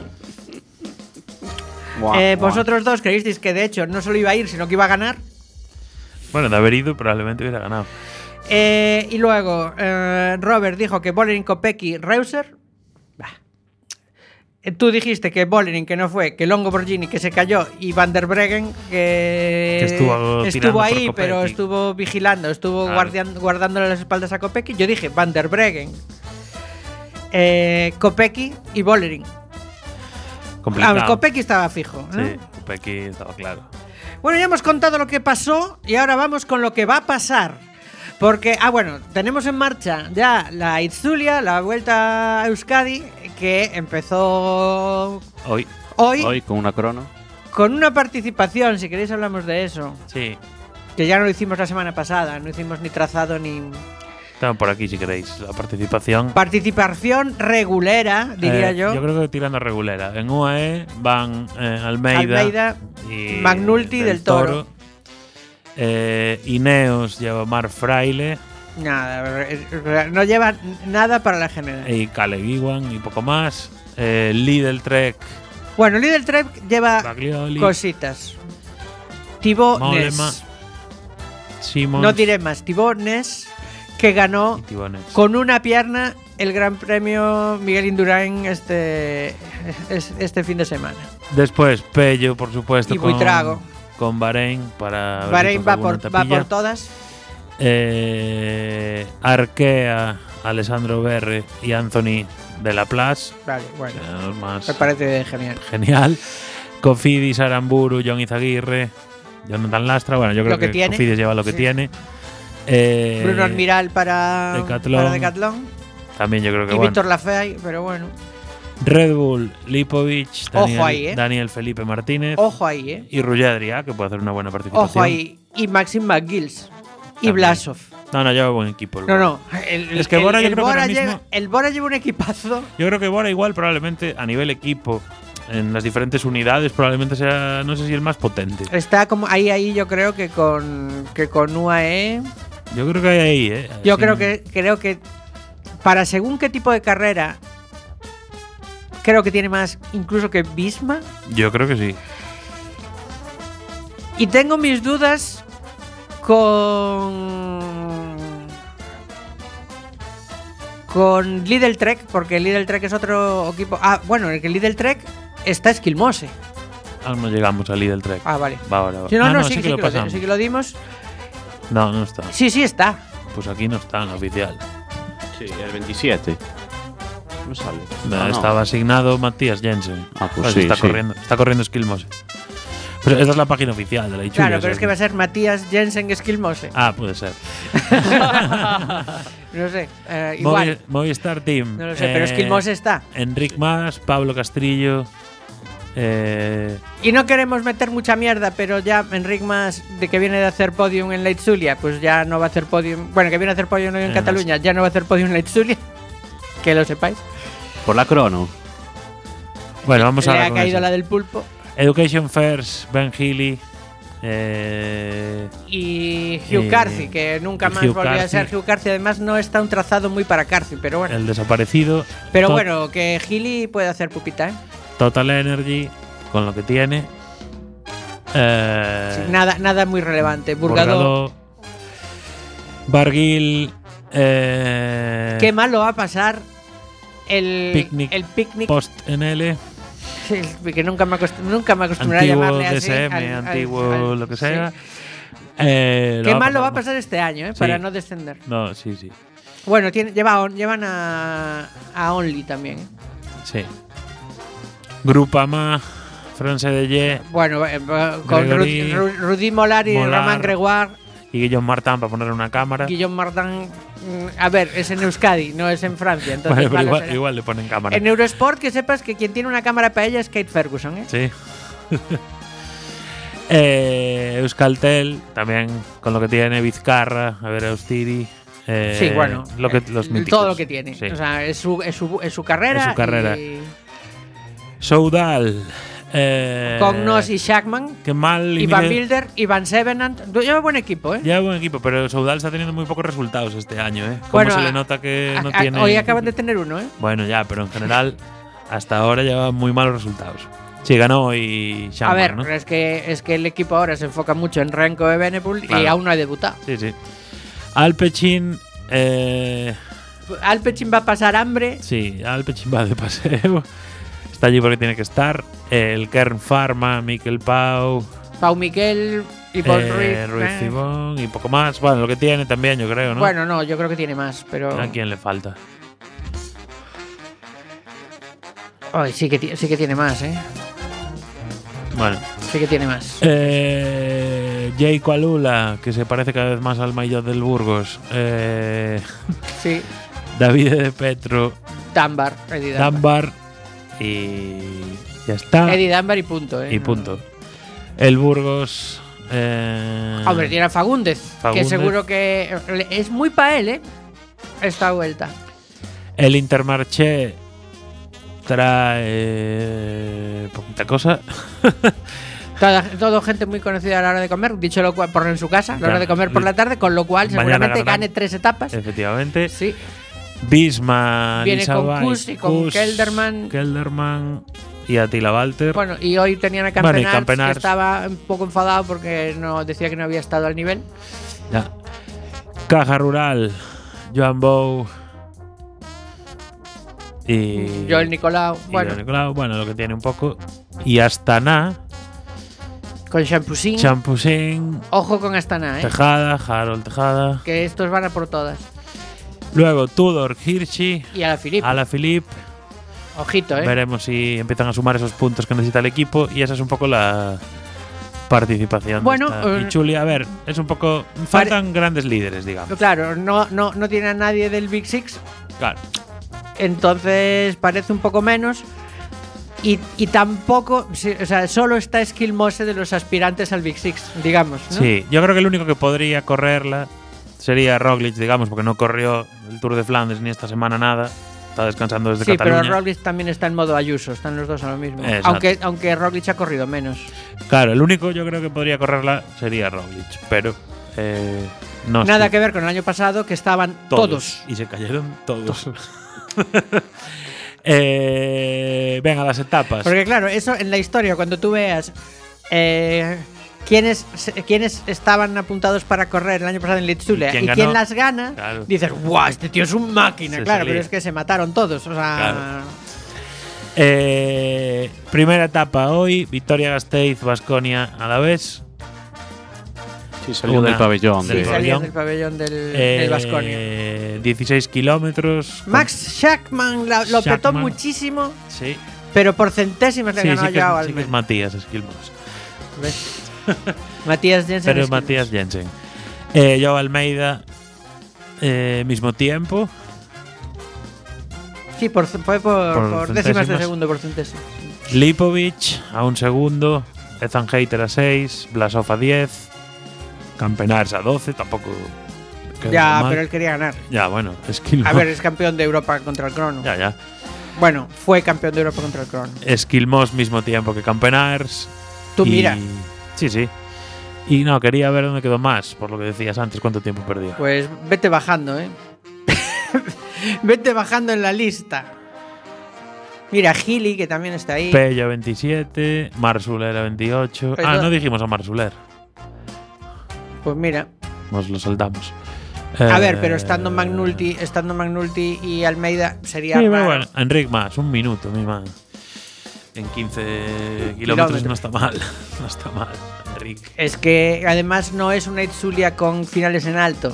Buah, Eh, buah. vosotros dos creísteis que de hecho no solo iba a ir, sino que iba a ganar. Bueno, de haber ido probablemente hubiera ganado. Eh, y luego eh, Robert dijo que Vollering, Kopecky, Reuser. Bah. Eh, Tú dijiste que Vollering, que no fue, que Longo Borghini, que se cayó, y Van der Breggen, que, Que estuvo estuvo tirando por ahí, Kopecky. pero estuvo vigilando, estuvo Claro. guardian- guardándole las espaldas a Kopecky. Yo dije Van der Breggen, eh, Kopecky y Vollering. Complicado. Ah, Kopecky estaba fijo, ¿no? Sí, Kopecky estaba claro. Bueno, ya hemos contado lo que pasó y ahora vamos con lo que va a pasar. Porque, ah, bueno, tenemos en marcha ya la Itzulia, la Vuelta a Euskadi, que empezó Hoy, hoy, Hoy con una crono. con una participación, si queréis hablamos de eso, sí. que ya no lo hicimos la semana pasada, no hicimos ni trazado ni... Están por aquí si queréis la participación. Participación regulera, diría Eh, yo. Yo creo que tirando regulera. En U A E van eh, Almeida, Almeida, y Magnulti del Toro. Eh, Ineos lleva Mar Fraile Nada, eh, no lleva nada para la general. y Caleb Ewan y poco más. Eh, Lidl Trek, Bueno, Lidl Trek lleva Baglioli, cositas. Thibaut Mollema, Ness. Simons No diré más. Thibaut Ness, que ganó y Tibones. con una pierna el Gran Premio Miguel Indurain este, es- este fin de semana. Después Pello, por supuesto, Y con, Buitrago. con Bahrein para ver si Bahrein coge va alguna por, va tapilla. por todas. Eh, Arkea, Alessandro Berre y Anthony de la Place. Vale, bueno. Los más Me parece genial. genial. Cofidis, Aramburu, John Izaguirre, Jonathan Lastra. Bueno, yo creo Lo que que, tiene. Cofidis lleva lo que Sí. tiene. Eh, Bruno Almiral para Decathlon. para Decathlon. También yo creo que Y bueno. Víctor Lafay, pero bueno. Red Bull, Lipovic, Daniel, Ojo ahí, ¿eh? Daniel Felipe Martínez Ojo ahí, ¿eh? y Roger Adrià, que puede hacer una buena participación. Ojo ahí. Y Maxim McGills. Y También. Blasov. No, no, lleva buen equipo. el No, Bora. no. El, Es que el- Bora yo el creo que Bora ahora lleva, mismo- el Bora lleva un equipazo. Yo creo que Bora igual probablemente a nivel equipo en las diferentes unidades probablemente sea, no sé si el más potente. Está como ahí, ahí yo creo que con que con U A E. Yo creo que hay ahí, ¿eh? Yo Así- creo que creo que para según qué tipo de carrera creo que tiene más incluso que Visma. Yo creo que sí. Y tengo mis dudas con con Lidl Trek, porque Lidl Trek es otro equipo. Ah, bueno, el que Lidl Trek está Esquilmose. Aún no llegamos al Lidl Trek. Ah, vale. Va ahora. va. Sí, no, Ah, no, sí, sí, que sí lo que lo, pasamos. sí que lo dimos. No, no está. Sí, sí está. Pues aquí no está en la oficial. Sí, el veintisiete. No sale. No, Ah, no. estaba asignado Matías Jensen. Ah, pues sí, está sí. corriendo. Está corriendo Skillmose. Pero esta es la página oficial de la Ichulia. Claro, o pero sea es que va a ser Matías Jensen Esquilmose. Ah, puede ser. No sé, eh, igual. Movi- Movistar Team. No lo sé, pero Eh, Esquilmose está. Enric Mas, Pablo Castrillo. Eh, Y no queremos meter mucha mierda, pero ya Enric Mas, de que viene de hacer podium en la Itzulia, pues ya no va a hacer podium. Bueno, que viene a hacer podium en En Cataluña, ya no va a hacer podium en la Itzulia. Que lo sepáis. Por la crono. bueno, vamos Le a ha caído la del pulpo. Education First, Ben Healy. Eh, Y Hugh Eh, Carthy, que nunca más Hugh volvió a Carthy. ser Hugh Carthy. Además, no está un trazado muy para Carthy, pero bueno. el desaparecido. Pero Tot- bueno, que Healy puede hacer pupita, ¿eh? Total Energy, con lo que tiene. Eh, Sí, nada, nada muy relevante. Burgado. Borgadó, Barguil. Eh, Qué malo va a pasar el Picnic. el picnic. Post N L. Sí, que nunca me, acost- nunca me acostumbré a Antiguo llamarle así. D S M, al- al- antiguo al- lo que sí. sea. Eh, Qué lo mal lo va a pasar pasar este año, ¿eh? Sí. Para no descender. No, sí, sí. Bueno, tiene, lleva, on- llevan a, a Only también. ¿eh? Sí. Grupama, France de Ye Bueno, eh, eh, con Gregory, Rudy, Ru- Rudy Molar y Molar. Román Gregoire. y Guillaume Martin para poner una cámara. Guillaume Martin. mm, A ver, es en Euskadi, no es en Francia. Entonces Vale, pero malo igual, será. igual le ponen cámara. En Eurosport, que sepas que quien tiene una cámara para ella es Kate Ferguson. ¿eh? Sí. eh, Euskaltel, también con lo que tiene. Vizcarra, a ver, Austiri. eh, Sí, bueno. Lo que, eh, los todo míticos. lo que tiene. Sí. O sea, es su, es su, es su carrera. Es su carrera. y- Soudal. Eh, Cognos y Shackman. Qué mal. Y inicio- Van Wilder y Van Sevenant. Lleva buen equipo, ¿eh? Lleva buen equipo, pero Soudal está teniendo muy pocos resultados este año, ¿eh? Como Bueno, se a- le nota que no A- a- tiene. Hoy acaban de tener uno, ¿eh? Bueno, ya, pero en general, hasta ahora lleva muy malos resultados. Sí, ganó y A Shambar, ver, ¿no? es que es que el equipo ahora se enfoca mucho en Renko de Benepul y Claro. aún no ha debutado. Sí, sí. Alpecin, eh, Alpecin va a pasar hambre. sí, Alpecin va de paseo. Está allí porque tiene que estar. El Kern Pharma, Miquel Pau, Pau Miquel y Paul eh, Ruiz. Ruiz eh. Simón y poco más. Bueno, lo que tiene también, yo creo, ¿no? Bueno, no, yo creo que tiene más, pero. ¿A quién le falta? Ay, sí que, ti- sí que tiene más, ¿eh? Bueno. Sí que tiene más. Eh, Jayco Alula, que se parece cada vez más al maillot del Burgos. Eh, Sí. David de Petro, Dunbar. Eddie Dunbar. Dunbar y ya está. Eddie Dunbar y punto, ¿eh? Y No. punto. El Burgos. Eh, Hombre, tiene a Fagúndez, Fagúndez. que seguro que es muy para él, ¿eh? esta vuelta. El Intermarché trae poquita cosa. Toda, todo gente muy conocida a la hora de comer, dicho lo cual, por en su casa, a la hora Claro. de comer por la tarde, con lo cual Mañana seguramente ganarán. gane tres etapas. Efectivamente. Sí. Bisma, Viene Lisa con Weiss, Kuss y con Kuss, Kelderman. Kelderman y Attila Walter. Bueno, y hoy tenían a Bueno, y Campenarts, Campenarts. que estaba un poco enfadado porque no decía que no había estado al nivel. Ya. Caja Rural, Joan Bou y Joel Nicolau, y bueno, Joan Nicolau, bueno, lo que tiene un poco. Y Astana, con Champusin. Champusin, Ojo con Astana, ¿eh? Tejada, Harold Tejada. Que estos van a por todas. Luego Tudor, Hirschi, Y a la Filip. Ala Philipp. Ojito, ¿eh? Veremos si empiezan a sumar esos puntos que necesita el equipo. Y esa es un poco la participación. de Bueno, esta. eh, y Chuli, a ver, es un poco. Faltan grandes líderes, digamos. Claro, no, no, no tiene a nadie del Big Six, Claro. entonces parece un poco menos. Y, y tampoco, sí, o sea, solo está Skilmose de los aspirantes al Big Six, digamos, ¿no? Sí, yo creo que el único que podría correrla sería Roglic, digamos, porque no corrió el Tour de Flandes ni esta semana nada. Está descansando desde Sí, Cataluña. pero Roglic también está en modo Ayuso, están los dos a lo mismo. Exacto. Aunque, aunque Roglic ha corrido menos. Claro, el único yo creo que podría correrla sería Roglic, pero eh, no Nada estoy- que ver con el año pasado, que estaban todos. Y se cayeron todos. eh, venga, las etapas. Porque claro, eso en la historia, cuando tú veas eh, quiénes, quiénes estaban apuntados para correr el año pasado en Litzule ¿Y quién y ganó? quién las gana, Claro. dices, ¡guau! Este tío es un máquina. Se Claro, salía. pero es que se mataron todos. O sea, Claro. Eh, primera etapa hoy, Victoria Gasteiz, Baskonia a la vez. Sí, salió Una- del pabellón. sí, del de- salían pabellón. del pabellón del, Eh, del Baskonia. dieciséis kilómetros. Max Schachmann la- lo petó Schachmann. muchísimo, Sí, pero por centésimas le sí, ganó sí, a que, Joao es, sí que es Almeida. Matías Esquilmos. ¿Ves? Matías Jensen. Pero es Esquilmos. Matías Jensen. Eh, Joao Almeida, eh, mismo tiempo. Sí, por, fue por, Por por décimas de centésimas. segundo, por centésimas. Lipovic a un segundo. Ethan Hayter a seis. Blasov a diez. Campenars a doce. Tampoco. quedó Ya, mal. pero él quería ganar. Ya, bueno, Esquilmos. A ver, es campeón de Europa contra el crono. Ya, ya. Bueno, fue campeón de Europa contra el crono. Esquilmos mismo tiempo que Campenars. Tú y- mira, Sí, sí. Y no, quería ver dónde quedó más, por lo que decías antes, cuánto tiempo perdió. pues vete bajando, ¿eh? Vete bajando en la lista. Mira, Gili, que también está ahí. Pello veintisiete, Marsuler a veintiocho. Pero- Ah, no dijimos a Marsuler. Pues mira. Nos lo saltamos. A Eh, ver, pero estando Magnulti, estando Magnulti y Almeida sería Sí, raro. pero bueno, Enric más, un minuto, mi man. En quince kilómetros Kilómetros. no está mal. No está mal, Enric. Es que además no es una Itzulia con finales en alto.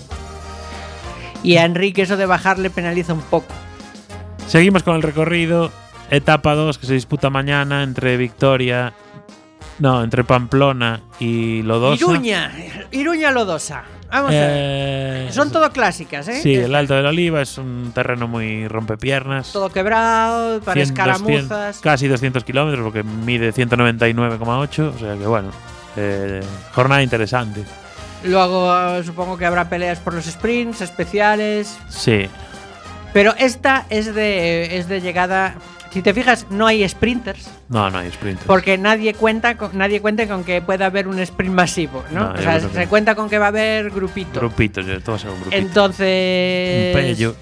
Y a Enrique eso de bajar le penaliza un poco. Seguimos con el recorrido. Etapa dos que se disputa mañana entre Victoria. No, entre Pamplona y Lodosa. Iruña, Iruña Lodosa. Vamos a ver. Eh, Son todo clásicas, ¿eh? Sí, Es el Alto de la Oliva es un terreno muy rompepiernas. todo quebrado, para cien, escaramuzas. doscientos, casi doscientos kilómetros porque mide ciento noventa y nueve coma ocho. O sea que bueno, eh, jornada interesante. Luego eh, supongo que habrá peleas por los sprints especiales. Sí, Pero esta es de, es de llegada. Si te fijas, no hay sprinters. no, no hay sprinters. Porque nadie cuenta con, nadie cuenta con que pueda haber un sprint masivo, ¿no? No, o yo sea, creo que se no. cuenta con que va a haber grupito. Grupitos, yo, todo será un grupito. Entonces. un pello.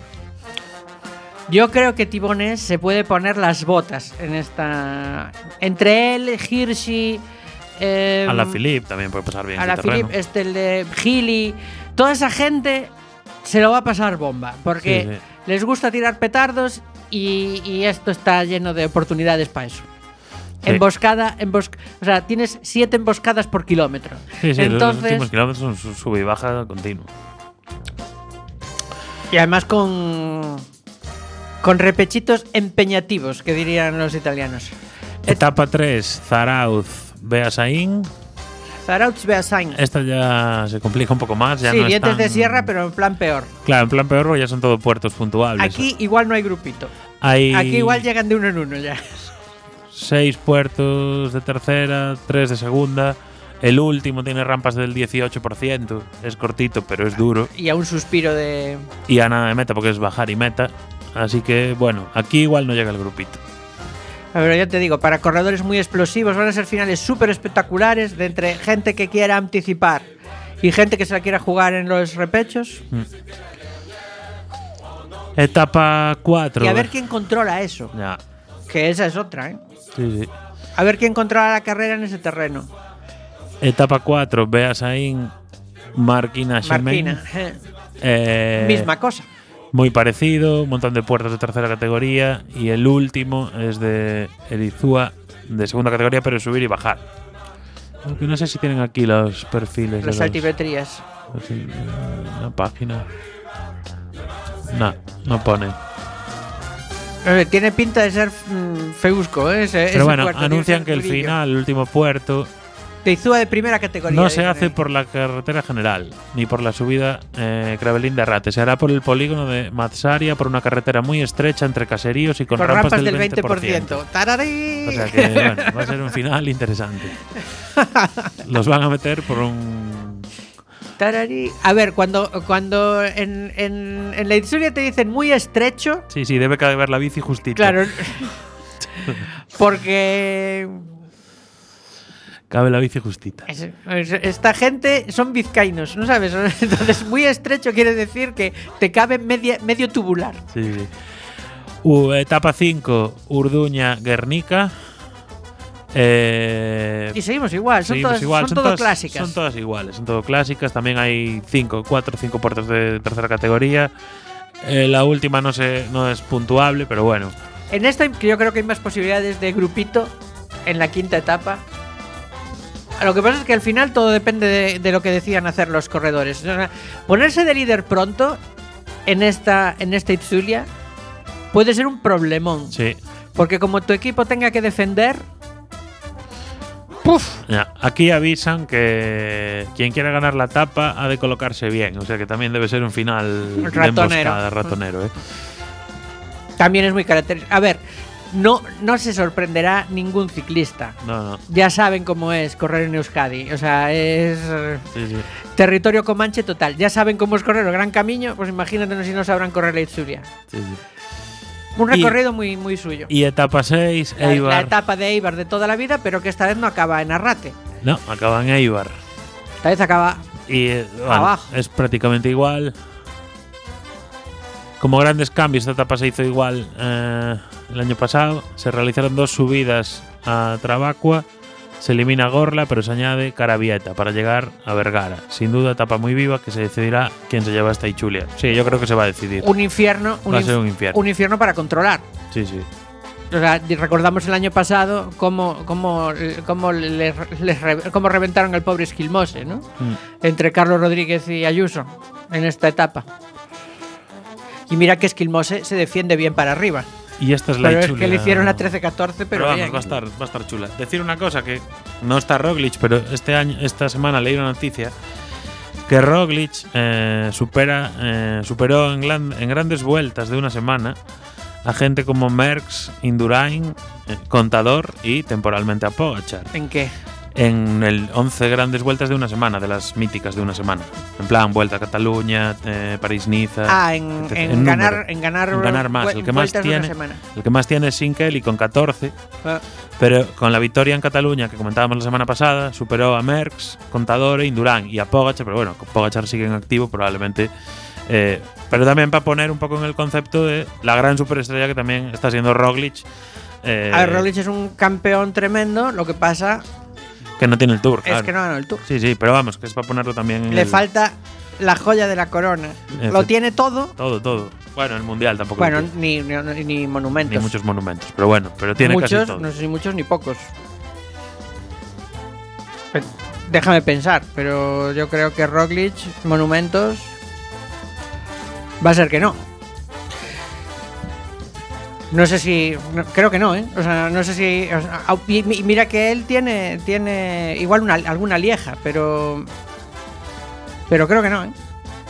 Yo creo que Tibones se puede poner las botas en esta. Entre él, Hirschi. Eh, A la Philippe también puede pasar bien. a ese la terreno. Philippe, este, el de Gili. Toda esa gente se lo va a pasar bomba. Porque Sí, sí. les gusta tirar petardos y, y esto está lleno de oportunidades para eso. Sí. Emboscada, embos- o sea, tienes siete emboscadas por kilómetro. Sí, sí, los Entonces, últimos kilómetros son su- sube y baja continuo. y además con con repechitos empeñativos, que dirían los italianos. Etapa tres, Zarauz, Beasain. Zarautz Beasain. Esta ya se complica un poco más. Ya Sí, no es dientes tan- de sierra, pero en plan peor. Claro, en plan peor, ya son todo puertos puntuables. Aquí igual no hay grupito. hay Aquí igual llegan de uno en uno ya. seis puertos de tercera, tres de segunda. El último tiene rampas del dieciocho por ciento. Es cortito, pero es duro. Y a un suspiro de... Y a nada de meta, porque es bajar y meta. Así que, bueno, aquí igual no llega el grupito. A ver, ya te digo, para corredores muy explosivos van a ser finales súper espectaculares de entre gente que quiera anticipar y gente que se la quiera jugar en los repechos. Mm. Etapa cuatro. Y a ver quién controla eso. Ya. Que esa es otra, ¿eh? Sí, sí. A ver quién controla la carrera en ese terreno. Etapa cuatro, Beasain, Marquina, Marquina. eh. Eh, Misma cosa. Muy parecido, un montón de puertas de tercera categoría. Y el último es de Elizúa, de segunda categoría, pero subir y bajar. Aunque no sé si tienen aquí los perfiles. Las de altimetrías. los, la página. No, no pone. A ver, tiene pinta de ser mm, feusco, ¿eh? Ese, ese Pero bueno, puerto, anuncian que el brillo. final, el último puerto, De Izúa de primera categoría. no se dicen hace ahí. por la carretera general, ni por la subida eh, Cravelín de Rate. Se hará por el polígono de Mazsaria, por una carretera muy estrecha entre caseríos y con, Con rampas, del veinte por ciento. ¡Tararí! O sea que bueno, va a ser un final interesante. Los van a meter por un... Tararí. A ver, cuando, cuando en, en, en la Itzulia te dicen muy estrecho, Sí, sí, debe caber la bici justito. claro, porque Cabe la bici justita. es- es- esta gente son vizcaínos, ¿no sabes? Entonces, muy estrecho quiere decir que te cabe media, medio tubular. Sí, sí. U, etapa cinco, Urduña, Guernica. Eh, Y seguimos igual, son seguimos todas, igual, son todas clásicas. Son todas iguales, son todas clásicas. También hay cinco, cuatro, cinco puertos de tercera categoría. Eh, la última no sé, no es puntuable, pero bueno. En esta yo creo que hay más posibilidades de grupito en la quinta etapa. Lo que pasa es que al final todo depende de, de lo que decidan hacer los corredores. O sea, ponerse de líder pronto en esta, en esta Itzulia puede ser un problemón. Sí. Porque como tu equipo tenga que defender... ¡Puf! Ya, aquí avisan que quien quiera ganar la etapa ha de colocarse bien. O sea que también debe ser un final de Ratonero. emboscada, ratonero, ¿eh? También es muy característico. A ver, no, no se sorprenderá ningún ciclista. No, no. Ya saben cómo es correr en Euskadi. O sea, es eh, Sí, sí. territorio comanche total. Ya saben cómo es correr el Gran Camino, pues imagínate si no sabrán correr la Itzulia. Sí, sí. Un Y- recorrido muy, muy suyo. Y etapa seis, La, la Eibar. etapa de Eibar de toda la vida, pero que esta vez no acaba en Arrate. No, acaba en Eibar. Esta vez acaba... Y eh, bueno, Abajo. es prácticamente igual. Como grandes cambios, esta etapa se hizo igual eh, el año pasado. Se realizaron dos subidas a Trabacua. Se elimina Gorla, pero se añade Carabieta para llegar a Vergara. Sin duda, etapa muy viva que se decidirá quién se lleva esta Ichulia. Sí, yo creo que se va a decidir. un infierno. Un, Va a ser inf- un infierno. un infierno para controlar. Sí, sí. O sea, y recordamos el año pasado cómo, cómo, cómo, le, le re- cómo reventaron al pobre Esquilmose, ¿no? Mm. Entre Carlos Rodríguez y Ayuso en esta etapa. Y mira que Esquilmose se defiende bien para arriba. Y esta es la Pero es Ichulia. que le hicieron la trece catorce, pero, Pero vamos, bien. va a estar, va a estar chula. Decir una cosa que no está Roglic, pero este año, esta semana leí una noticia que Roglic eh, supera, eh, superó en, gran- en grandes vueltas de una semana a gente como Merckx, Indurain, eh, Contador y temporalmente a Pogačar ¿En qué? en el once grandes vueltas de una semana, de las míticas de una semana. En plan, Vuelta a Cataluña, eh, París-Niza. Ah, en, etcétera. en En ganar, número. en ganar, En ganar más. vue- El que más vueltas de una tiene, semana. el que más tiene es Sinkel con catorce. Ah, Pero con la victoria en Cataluña que comentábamos la semana pasada, superó a Merckx, Contador e Indurain y a Pogačar, pero bueno, Pogačar sigue en activo probablemente. Eh, pero también para poner un poco en el concepto de la gran superestrella que también está siendo Roglic. eh, A ver, Roglic es un campeón tremendo, lo que pasa que no tiene el Tour, es claro. que no ganó el Tour. Sí, sí, pero vamos, que es para ponerlo también en Le el- falta la joya de la corona. Efe- Lo tiene todo. todo, todo. Bueno, el Mundial tampoco Bueno, lo tiene, ni, ni, ni monumentos. ni muchos monumentos, pero bueno, pero tiene muchos, casi todo. no sé si muchos ni pocos. Pe- Déjame pensar, pero yo creo que Roglic, monumentos, va a ser que no. No sé si, no- creo que no, ¿eh? O sea, no sé si, o sea, au- y mi- mira que él tiene, tiene igual una, alguna lieja, pero, pero creo que no, ¿eh?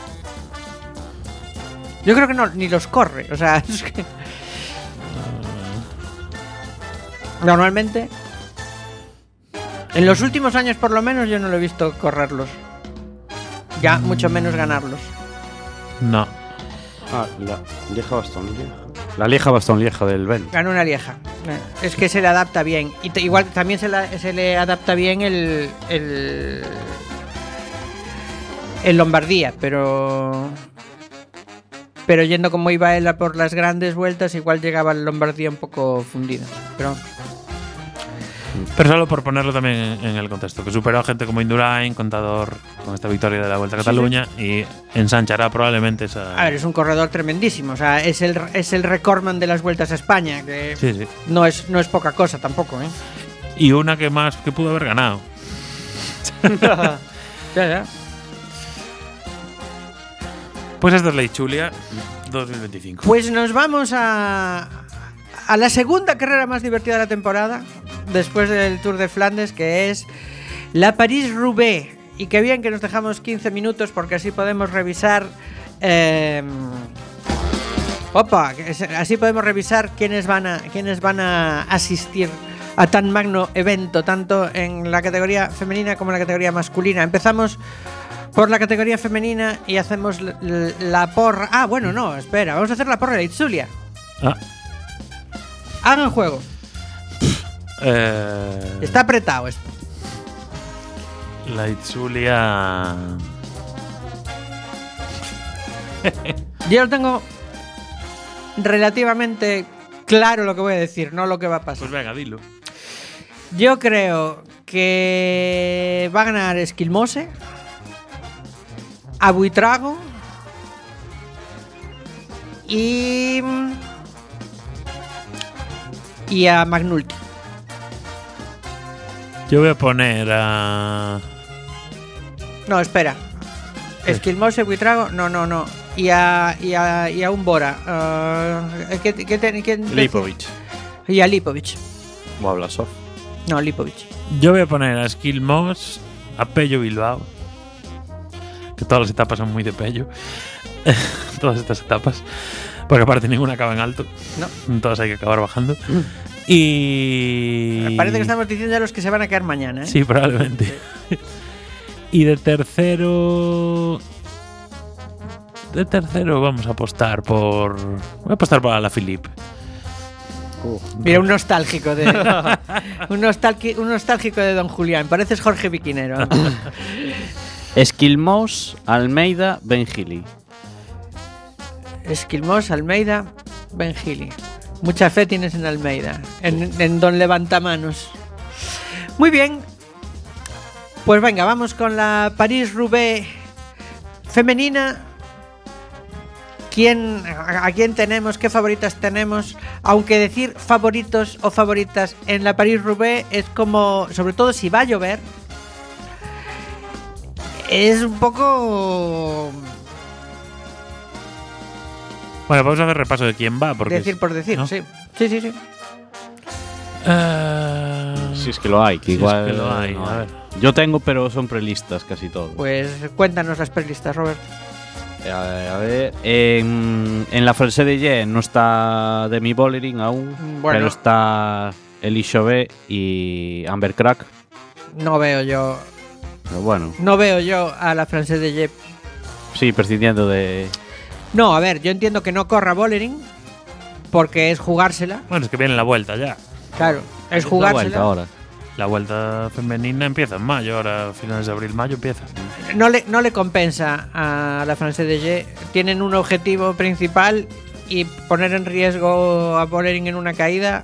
Yo creo que no, ni los corre, o sea, es que normalmente En los últimos años, por lo menos, yo no lo he visto correrlos. Ya, mucho menos ganarlos. No. Ah, la Lieja Bastón Lieja. La Lieja Bastón Lieja del Ben. Ganó una Lieja. Eh, Es que se le adapta bien. Y te- igual también se, la- se le adapta bien el, el. el Lombardía, pero. Pero yendo como iba él a por las grandes vueltas, igual llegaba el Lombardía un poco fundido. Pero. Pero solo por ponerlo también en, en el contexto, que superó a gente como Indurain, Contador, con esta victoria de la Vuelta a Sí, Cataluña, y ensanchará probablemente esa. A ver, es un corredor tremendísimo. O sea, es el, es el recordman de las vueltas a España, que Sí, sí. no es, no es poca cosa tampoco, ¿eh? Y una que más que pudo haber ganado. Ya, ya. Pues esta es la Ichulia dos mil veinticinco. Pues nos vamos a, a la segunda carrera más divertida de la temporada, después del Tour de Flandes, que es la París-Roubaix. Y qué bien que nos dejamos quince minutos porque así podemos revisar... eh, opa, que es- así podemos revisar quiénes van a, quiénes van a asistir a tan magno evento, tanto en la categoría femenina como en la categoría masculina. Empezamos por la categoría femenina y hacemos l- l- la porra. Ah, bueno, no, espera, vamos a hacer la porra de la Itzulia. Ah, Hagan juego. eh, Está apretado esto. La Itzulia. Yo lo tengo relativamente claro lo que voy a decir, no lo que va a pasar. Pues venga, dilo. Yo creo que va a ganar Esquilmose, a Buitrago y. y a Magnulti. Yo voy a poner a. No, espera. Esquilmose, Buitrago, no, no, no. Y a, y a, y a un Bora. Ah, ¿qué, qué, ten- quién- Lipovic. Y a Lipovic. O a Blasov. No, Lipovic. Yo voy a poner a Skill Moss, a Pello Bilbao. Que todas las etapas son muy de Pello. Todas estas etapas. Porque aparte ninguna acaba en alto. No. Todas hay que acabar bajando. Y. Parece que estamos diciendo ya los que se van a caer mañana, ¿eh? Sí, probablemente. Y de tercero. De tercero vamos a apostar por. Voy a apostar por la Philippe. Mira, un nostálgico de. un, nostalqui- un nostálgico de Don Julián. Pareces Jorge Viquinero. Esquilmos, Almeida, Benjili. Esquilmos, Almeida, Benjili. Mucha fe tienes en Almeida. En, en Don Levantamanos. Muy bien. Pues venga, vamos con la París-Roubaix femenina. ¿Quién, a, a quién tenemos? ¿Qué favoritas tenemos? Aunque decir favoritos o favoritas en la París-Roubaix es como, sobre todo si va a llover, es un poco Bueno, vamos a hacer repaso de quién va. Porque decir por decir, ¿no? sí. Sí, sí, sí. Eh, Si es que lo hay, que Si es igual. que lo hay, no a ver. Yo tengo, pero son prelistas casi todos. Pues cuéntanos las perlistas, Robert. Eh, A ver, a ver. En, en la Francés de Ye no está Demi Bollering aún, Bueno. pero está Elisha B y Amber Crack. No veo yo, Pero bueno, no veo yo a la Frances de Jep. sí, prescindiendo de. No, a ver, yo entiendo que no corra Bollering porque es jugársela. Bueno, es que viene la vuelta ya. Claro, es La vuelta jugársela. ahora. La vuelta femenina empieza en mayo, ahora a finales de abril, mayo empieza. No le, no le compensa a la Frances de Jep. Tienen un objetivo principal y poner en riesgo a Bollering en una caída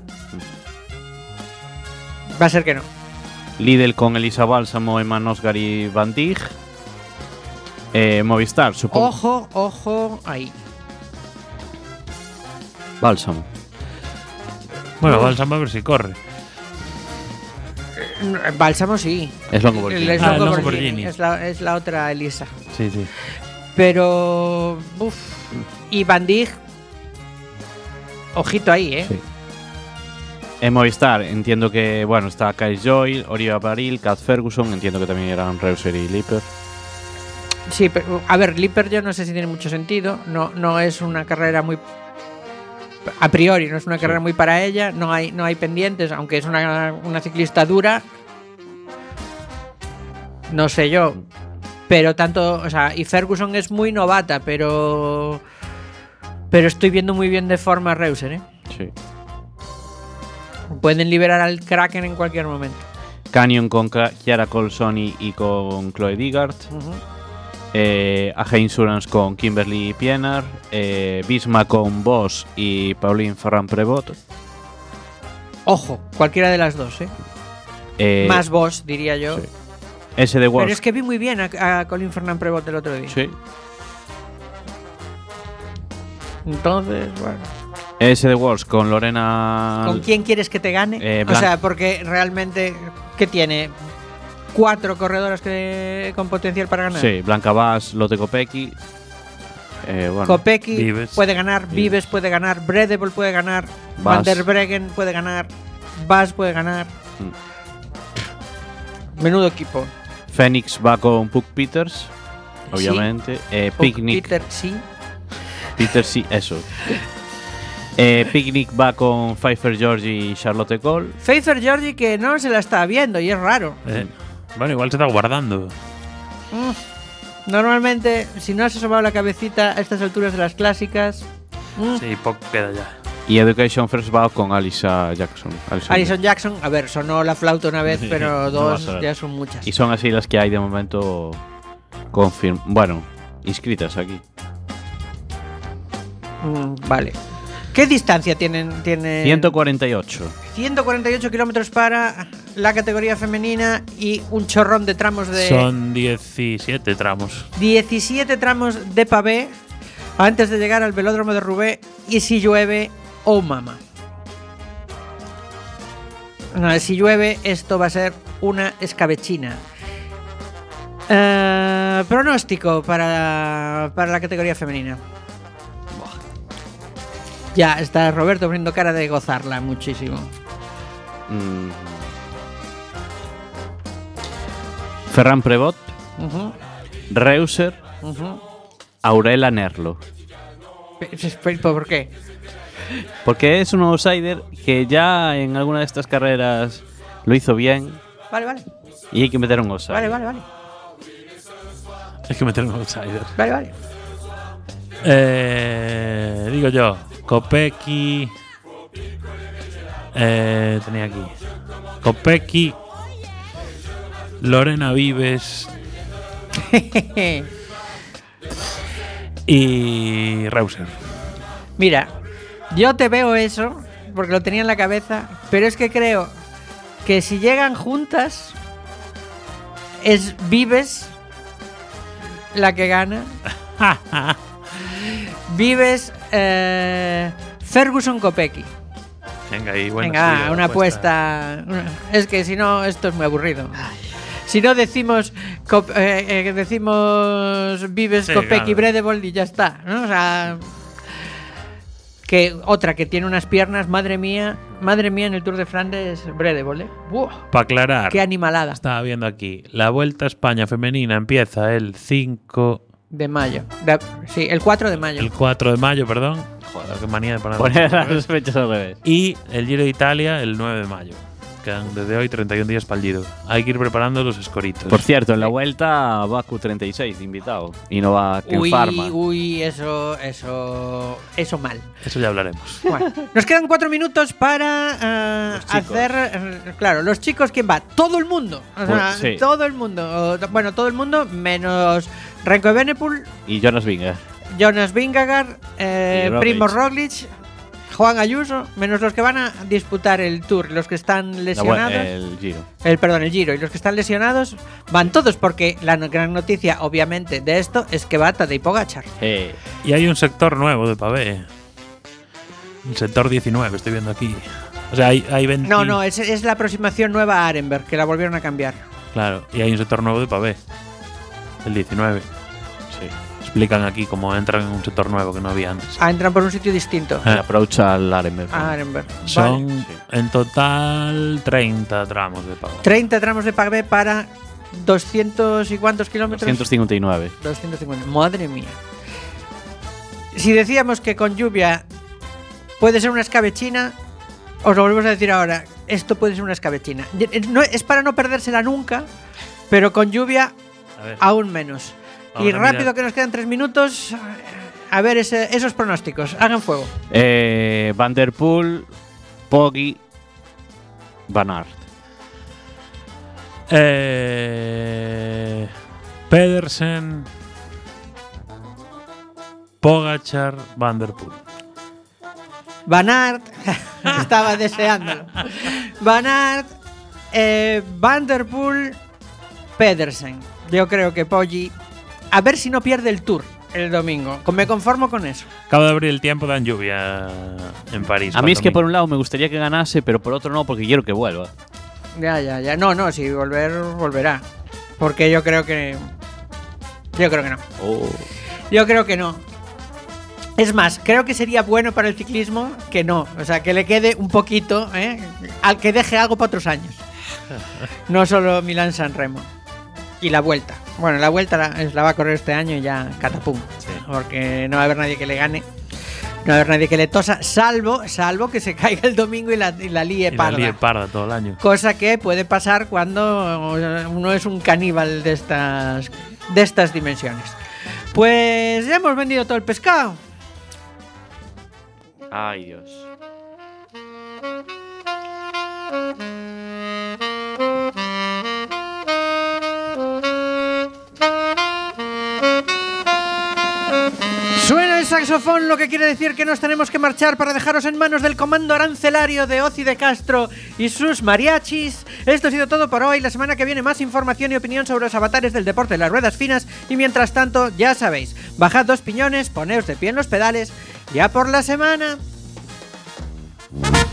va a ser que no. Lidl con Elisa Bálsamo, Emma Nosgar y Van Dijk. Eh, Movistar, supongo. Ojo, ojo, ahí. Bálsamo. Bueno, No. Balsam a ver si corre. Bálsamo sí. Es Longoborghini. Es Ah, el Longoborghini, Longoborghini. es la, es la otra Elisa. Sí, sí. Pero. Uf. Y Van Dijk. Ojito ahí, ¿eh? Sí. En Movistar entiendo que, bueno, está Kyle Joy, Oriva Baril, Kat Ferguson, entiendo que también eran Reuser y Lipper. Sí, pero a ver, Lipper yo no sé si tiene mucho sentido. No, no es una carrera muy. A priori, no es una carrera muy para ella. No hay, no hay pendientes, aunque es una, una ciclista dura. No sé yo. Pero tanto, o sea, y Ferguson es muy novata, pero pero estoy viendo muy bien de forma a Reuser, ¿eh? Sí. Pueden liberar al Kraken en cualquier momento. Canyon con Ca- Chiara Colsoni y con Chloe Digard. Uh-huh. eh, A G Insurance con Kimberly Pienaar. eh, Bisma con Boss y Pauline Ferrand-Prévot. Ojo, cualquiera de las dos, ¿eh? Eh, Más Boss, diría yo. sí. S de Wolf. Pero es que vi muy bien a, a Colin Ferrand-Prévot el otro día. Sí. Entonces, bueno. S de Wolves con Lorena. ¿Con quién quieres que te gane? Eh, o Blan- sea, porque realmente, ¿qué tiene? ¿Cuatro corredoras que, con potencial para ganar? Sí, Blanca Bass, Lotte Kopecky. Eh, bueno, Kopecky Vives. puede ganar, Vives puede ganar, Bredebol puede ganar, Bass. Van der Breggen puede ganar, Bass puede ganar. Menudo equipo. Phoenix va con Puck Peters, obviamente. Eh, Picnic. Peter, sí. Peters, sí, eso. Eh, Picnic va con Pfeiffer George y Charlotte Cole. Pfeiffer Georgie que no se la está viendo y es raro. Eh, bueno, igual se está guardando. Mm. Normalmente, si no has asomado la cabecita a estas alturas de las clásicas. mm. Sí, poco queda ya. Y Education First va con Alyssa Jackson. Alison Alison Jackson, a ver, sonó la flauta una vez, Sí, pero no va a dos sonar. ya son muchas. Y son así las que hay de momento confirm bueno, inscritas aquí. Mm, vale. ¿Qué distancia tienen? tiene ciento cuarenta y ocho. ciento cuarenta y ocho kilómetros para la categoría femenina y un chorrón de tramos de Son diecisiete tramos. diecisiete tramos de pavé antes de llegar al velódromo de Roubaix. Y si llueve, oh mama. No, si llueve, esto va a ser una escabechina. Eh, pronóstico para, para la categoría femenina. Ya está Roberto poniendo cara de gozarla muchísimo. Mm. Ferrand-Prévot, Ujú, Reuser, ujú. Aurela Nerlo. Pe- ¿Por qué? Porque es un outsider que ya en alguna de estas carreras lo hizo bien Vale, vale. y hay que meter un outsider. Vale, vale, vale. Hay que meter un outsider. Vale, vale. Eh, digo yo, Kopecky. Eh, tenía aquí. Kopecky. Lorena Vives. Y Reuser. Mira, yo te veo eso porque lo tenía en la cabeza, pero es que creo que si llegan juntas es Vives la que gana. Vives eh, Ferguson Kopecky. Venga, ahí, bueno. Venga, sí, va, una apuesta. una- Es que si no, esto es muy aburrido. Si no decimos Cop- eh, eh, decimos Vives, Sí, Kopecky, claro. Bredebold y ya está, ¿no? O sea, que otra que tiene unas piernas, madre mía, madre mía en el Tour de Flandes, Bredebold, ¿eh? ¡Buah! Para aclarar, Qué animalada. estaba viendo aquí. La Vuelta a España femenina empieza el cinco. De mayo. De- sí, el cuatro de mayo. El cuatro de mayo, perdón. Joder, qué manía de poner. Poner las fechas al revés. Y el Giro de Italia el nueve de mayo. Quedan desde hoy treinta y un días para el Giro. Hay que ir preparando los escoritos. Por cierto, en la vuelta va Q treinta y seis de invitado y no va Ken Uy, Pharma. uy, eso, eso, eso mal. Eso ya hablaremos. Bueno, nos quedan cuatro minutos para eh, Los chicos. hacer. eh, claro, los chicos, ¿quién va? Todo el mundo. O sea, Pues, sí. todo el mundo. O, bueno, todo el mundo, menos Renko Evenepoel, Y Jonas Vingegaard. Jonas Vingegaard, eh, Y Roglic. Primoz Roglic, Juan Ayuso, menos los que van a disputar el Tour, los que están La lesionados. vuel- el Giro. El, perdón, el Giro. Y los que están lesionados van todos, porque la no- gran noticia, obviamente, de esto es que va Tadej Pogačar. Eh, Y hay un sector nuevo de pavé. El sector diecinueve, estoy viendo aquí. O sea, hay, hay veinte. No, no, es, es la aproximación nueva a Arenberg, que la volvieron a cambiar. Claro, y hay un sector nuevo de pavé. El diecinueve. sí. Explican aquí cómo entran en un sector nuevo que no había antes. Ah, entran por un sitio distinto. Ah. El approach al Arenberg. A Arenberg. Son Vale. Sí. en total treinta tramos de pavé. treinta tramos de pavé para doscientos y cuántos kilómetros. doscientos cincuenta y nueve. doscientos cincuenta. Madre mía. Si decíamos que con lluvia puede ser una escabechina, os lo volvemos a decir ahora. Esto puede ser una escabechina. No, es para no perdérsela nunca, pero con lluvia A ver. aún menos. Vamos y a rápido mirar. que nos quedan tres minutos, a ver ese- esos pronósticos. Hagan fuego. Eh, Van der Poel, Poggi, Van Aert. Eh, Pedersen, Pogačar, Van der Poel. Van Aert, estaba deseándolo. Van Aert, eh, Van der Poel, Pedersen. Yo creo que Poggi, a ver si no pierde el Tour el domingo. Me conformo con eso. Acabo de abrir el tiempo, dan lluvia en París. A mí es que por un un lado me gustaría que ganase, pero por otro no, porque quiero que vuelva. Ya, ya, ya. No, no, si volver, volverá. Porque yo creo que... Yo creo que no. Oh. Yo creo que no. Es más, creo que sería bueno para el ciclismo que no. O sea, que le quede un poquito, ¿eh? Al que deje algo para otros años. No solo Milán-San Remo. Y la Vuelta. Bueno, la Vuelta la, la va a correr este año y ya catapum. Sí. Porque no va a haber nadie que le gane. No va a haber nadie que le tosa, salvo, salvo que se caiga el domingo y la, y la líe y la parda. líe parda todo el año. Cosa que puede pasar cuando uno es un caníbal de estas, de estas dimensiones. Pues ya hemos vendido todo el pescado. Ay, Dios. Suena el saxofón, lo que quiere decir que nos tenemos que marchar para dejaros en manos del comando arancelario de Oci de Castro y sus mariachis. Esto ha sido todo por hoy. La semana que viene más información y opinión sobre los avatares del deporte de las ruedas finas. Y mientras tanto, ya sabéis, bajad dos piñones, poneos de pie en los pedales, ya por la semana.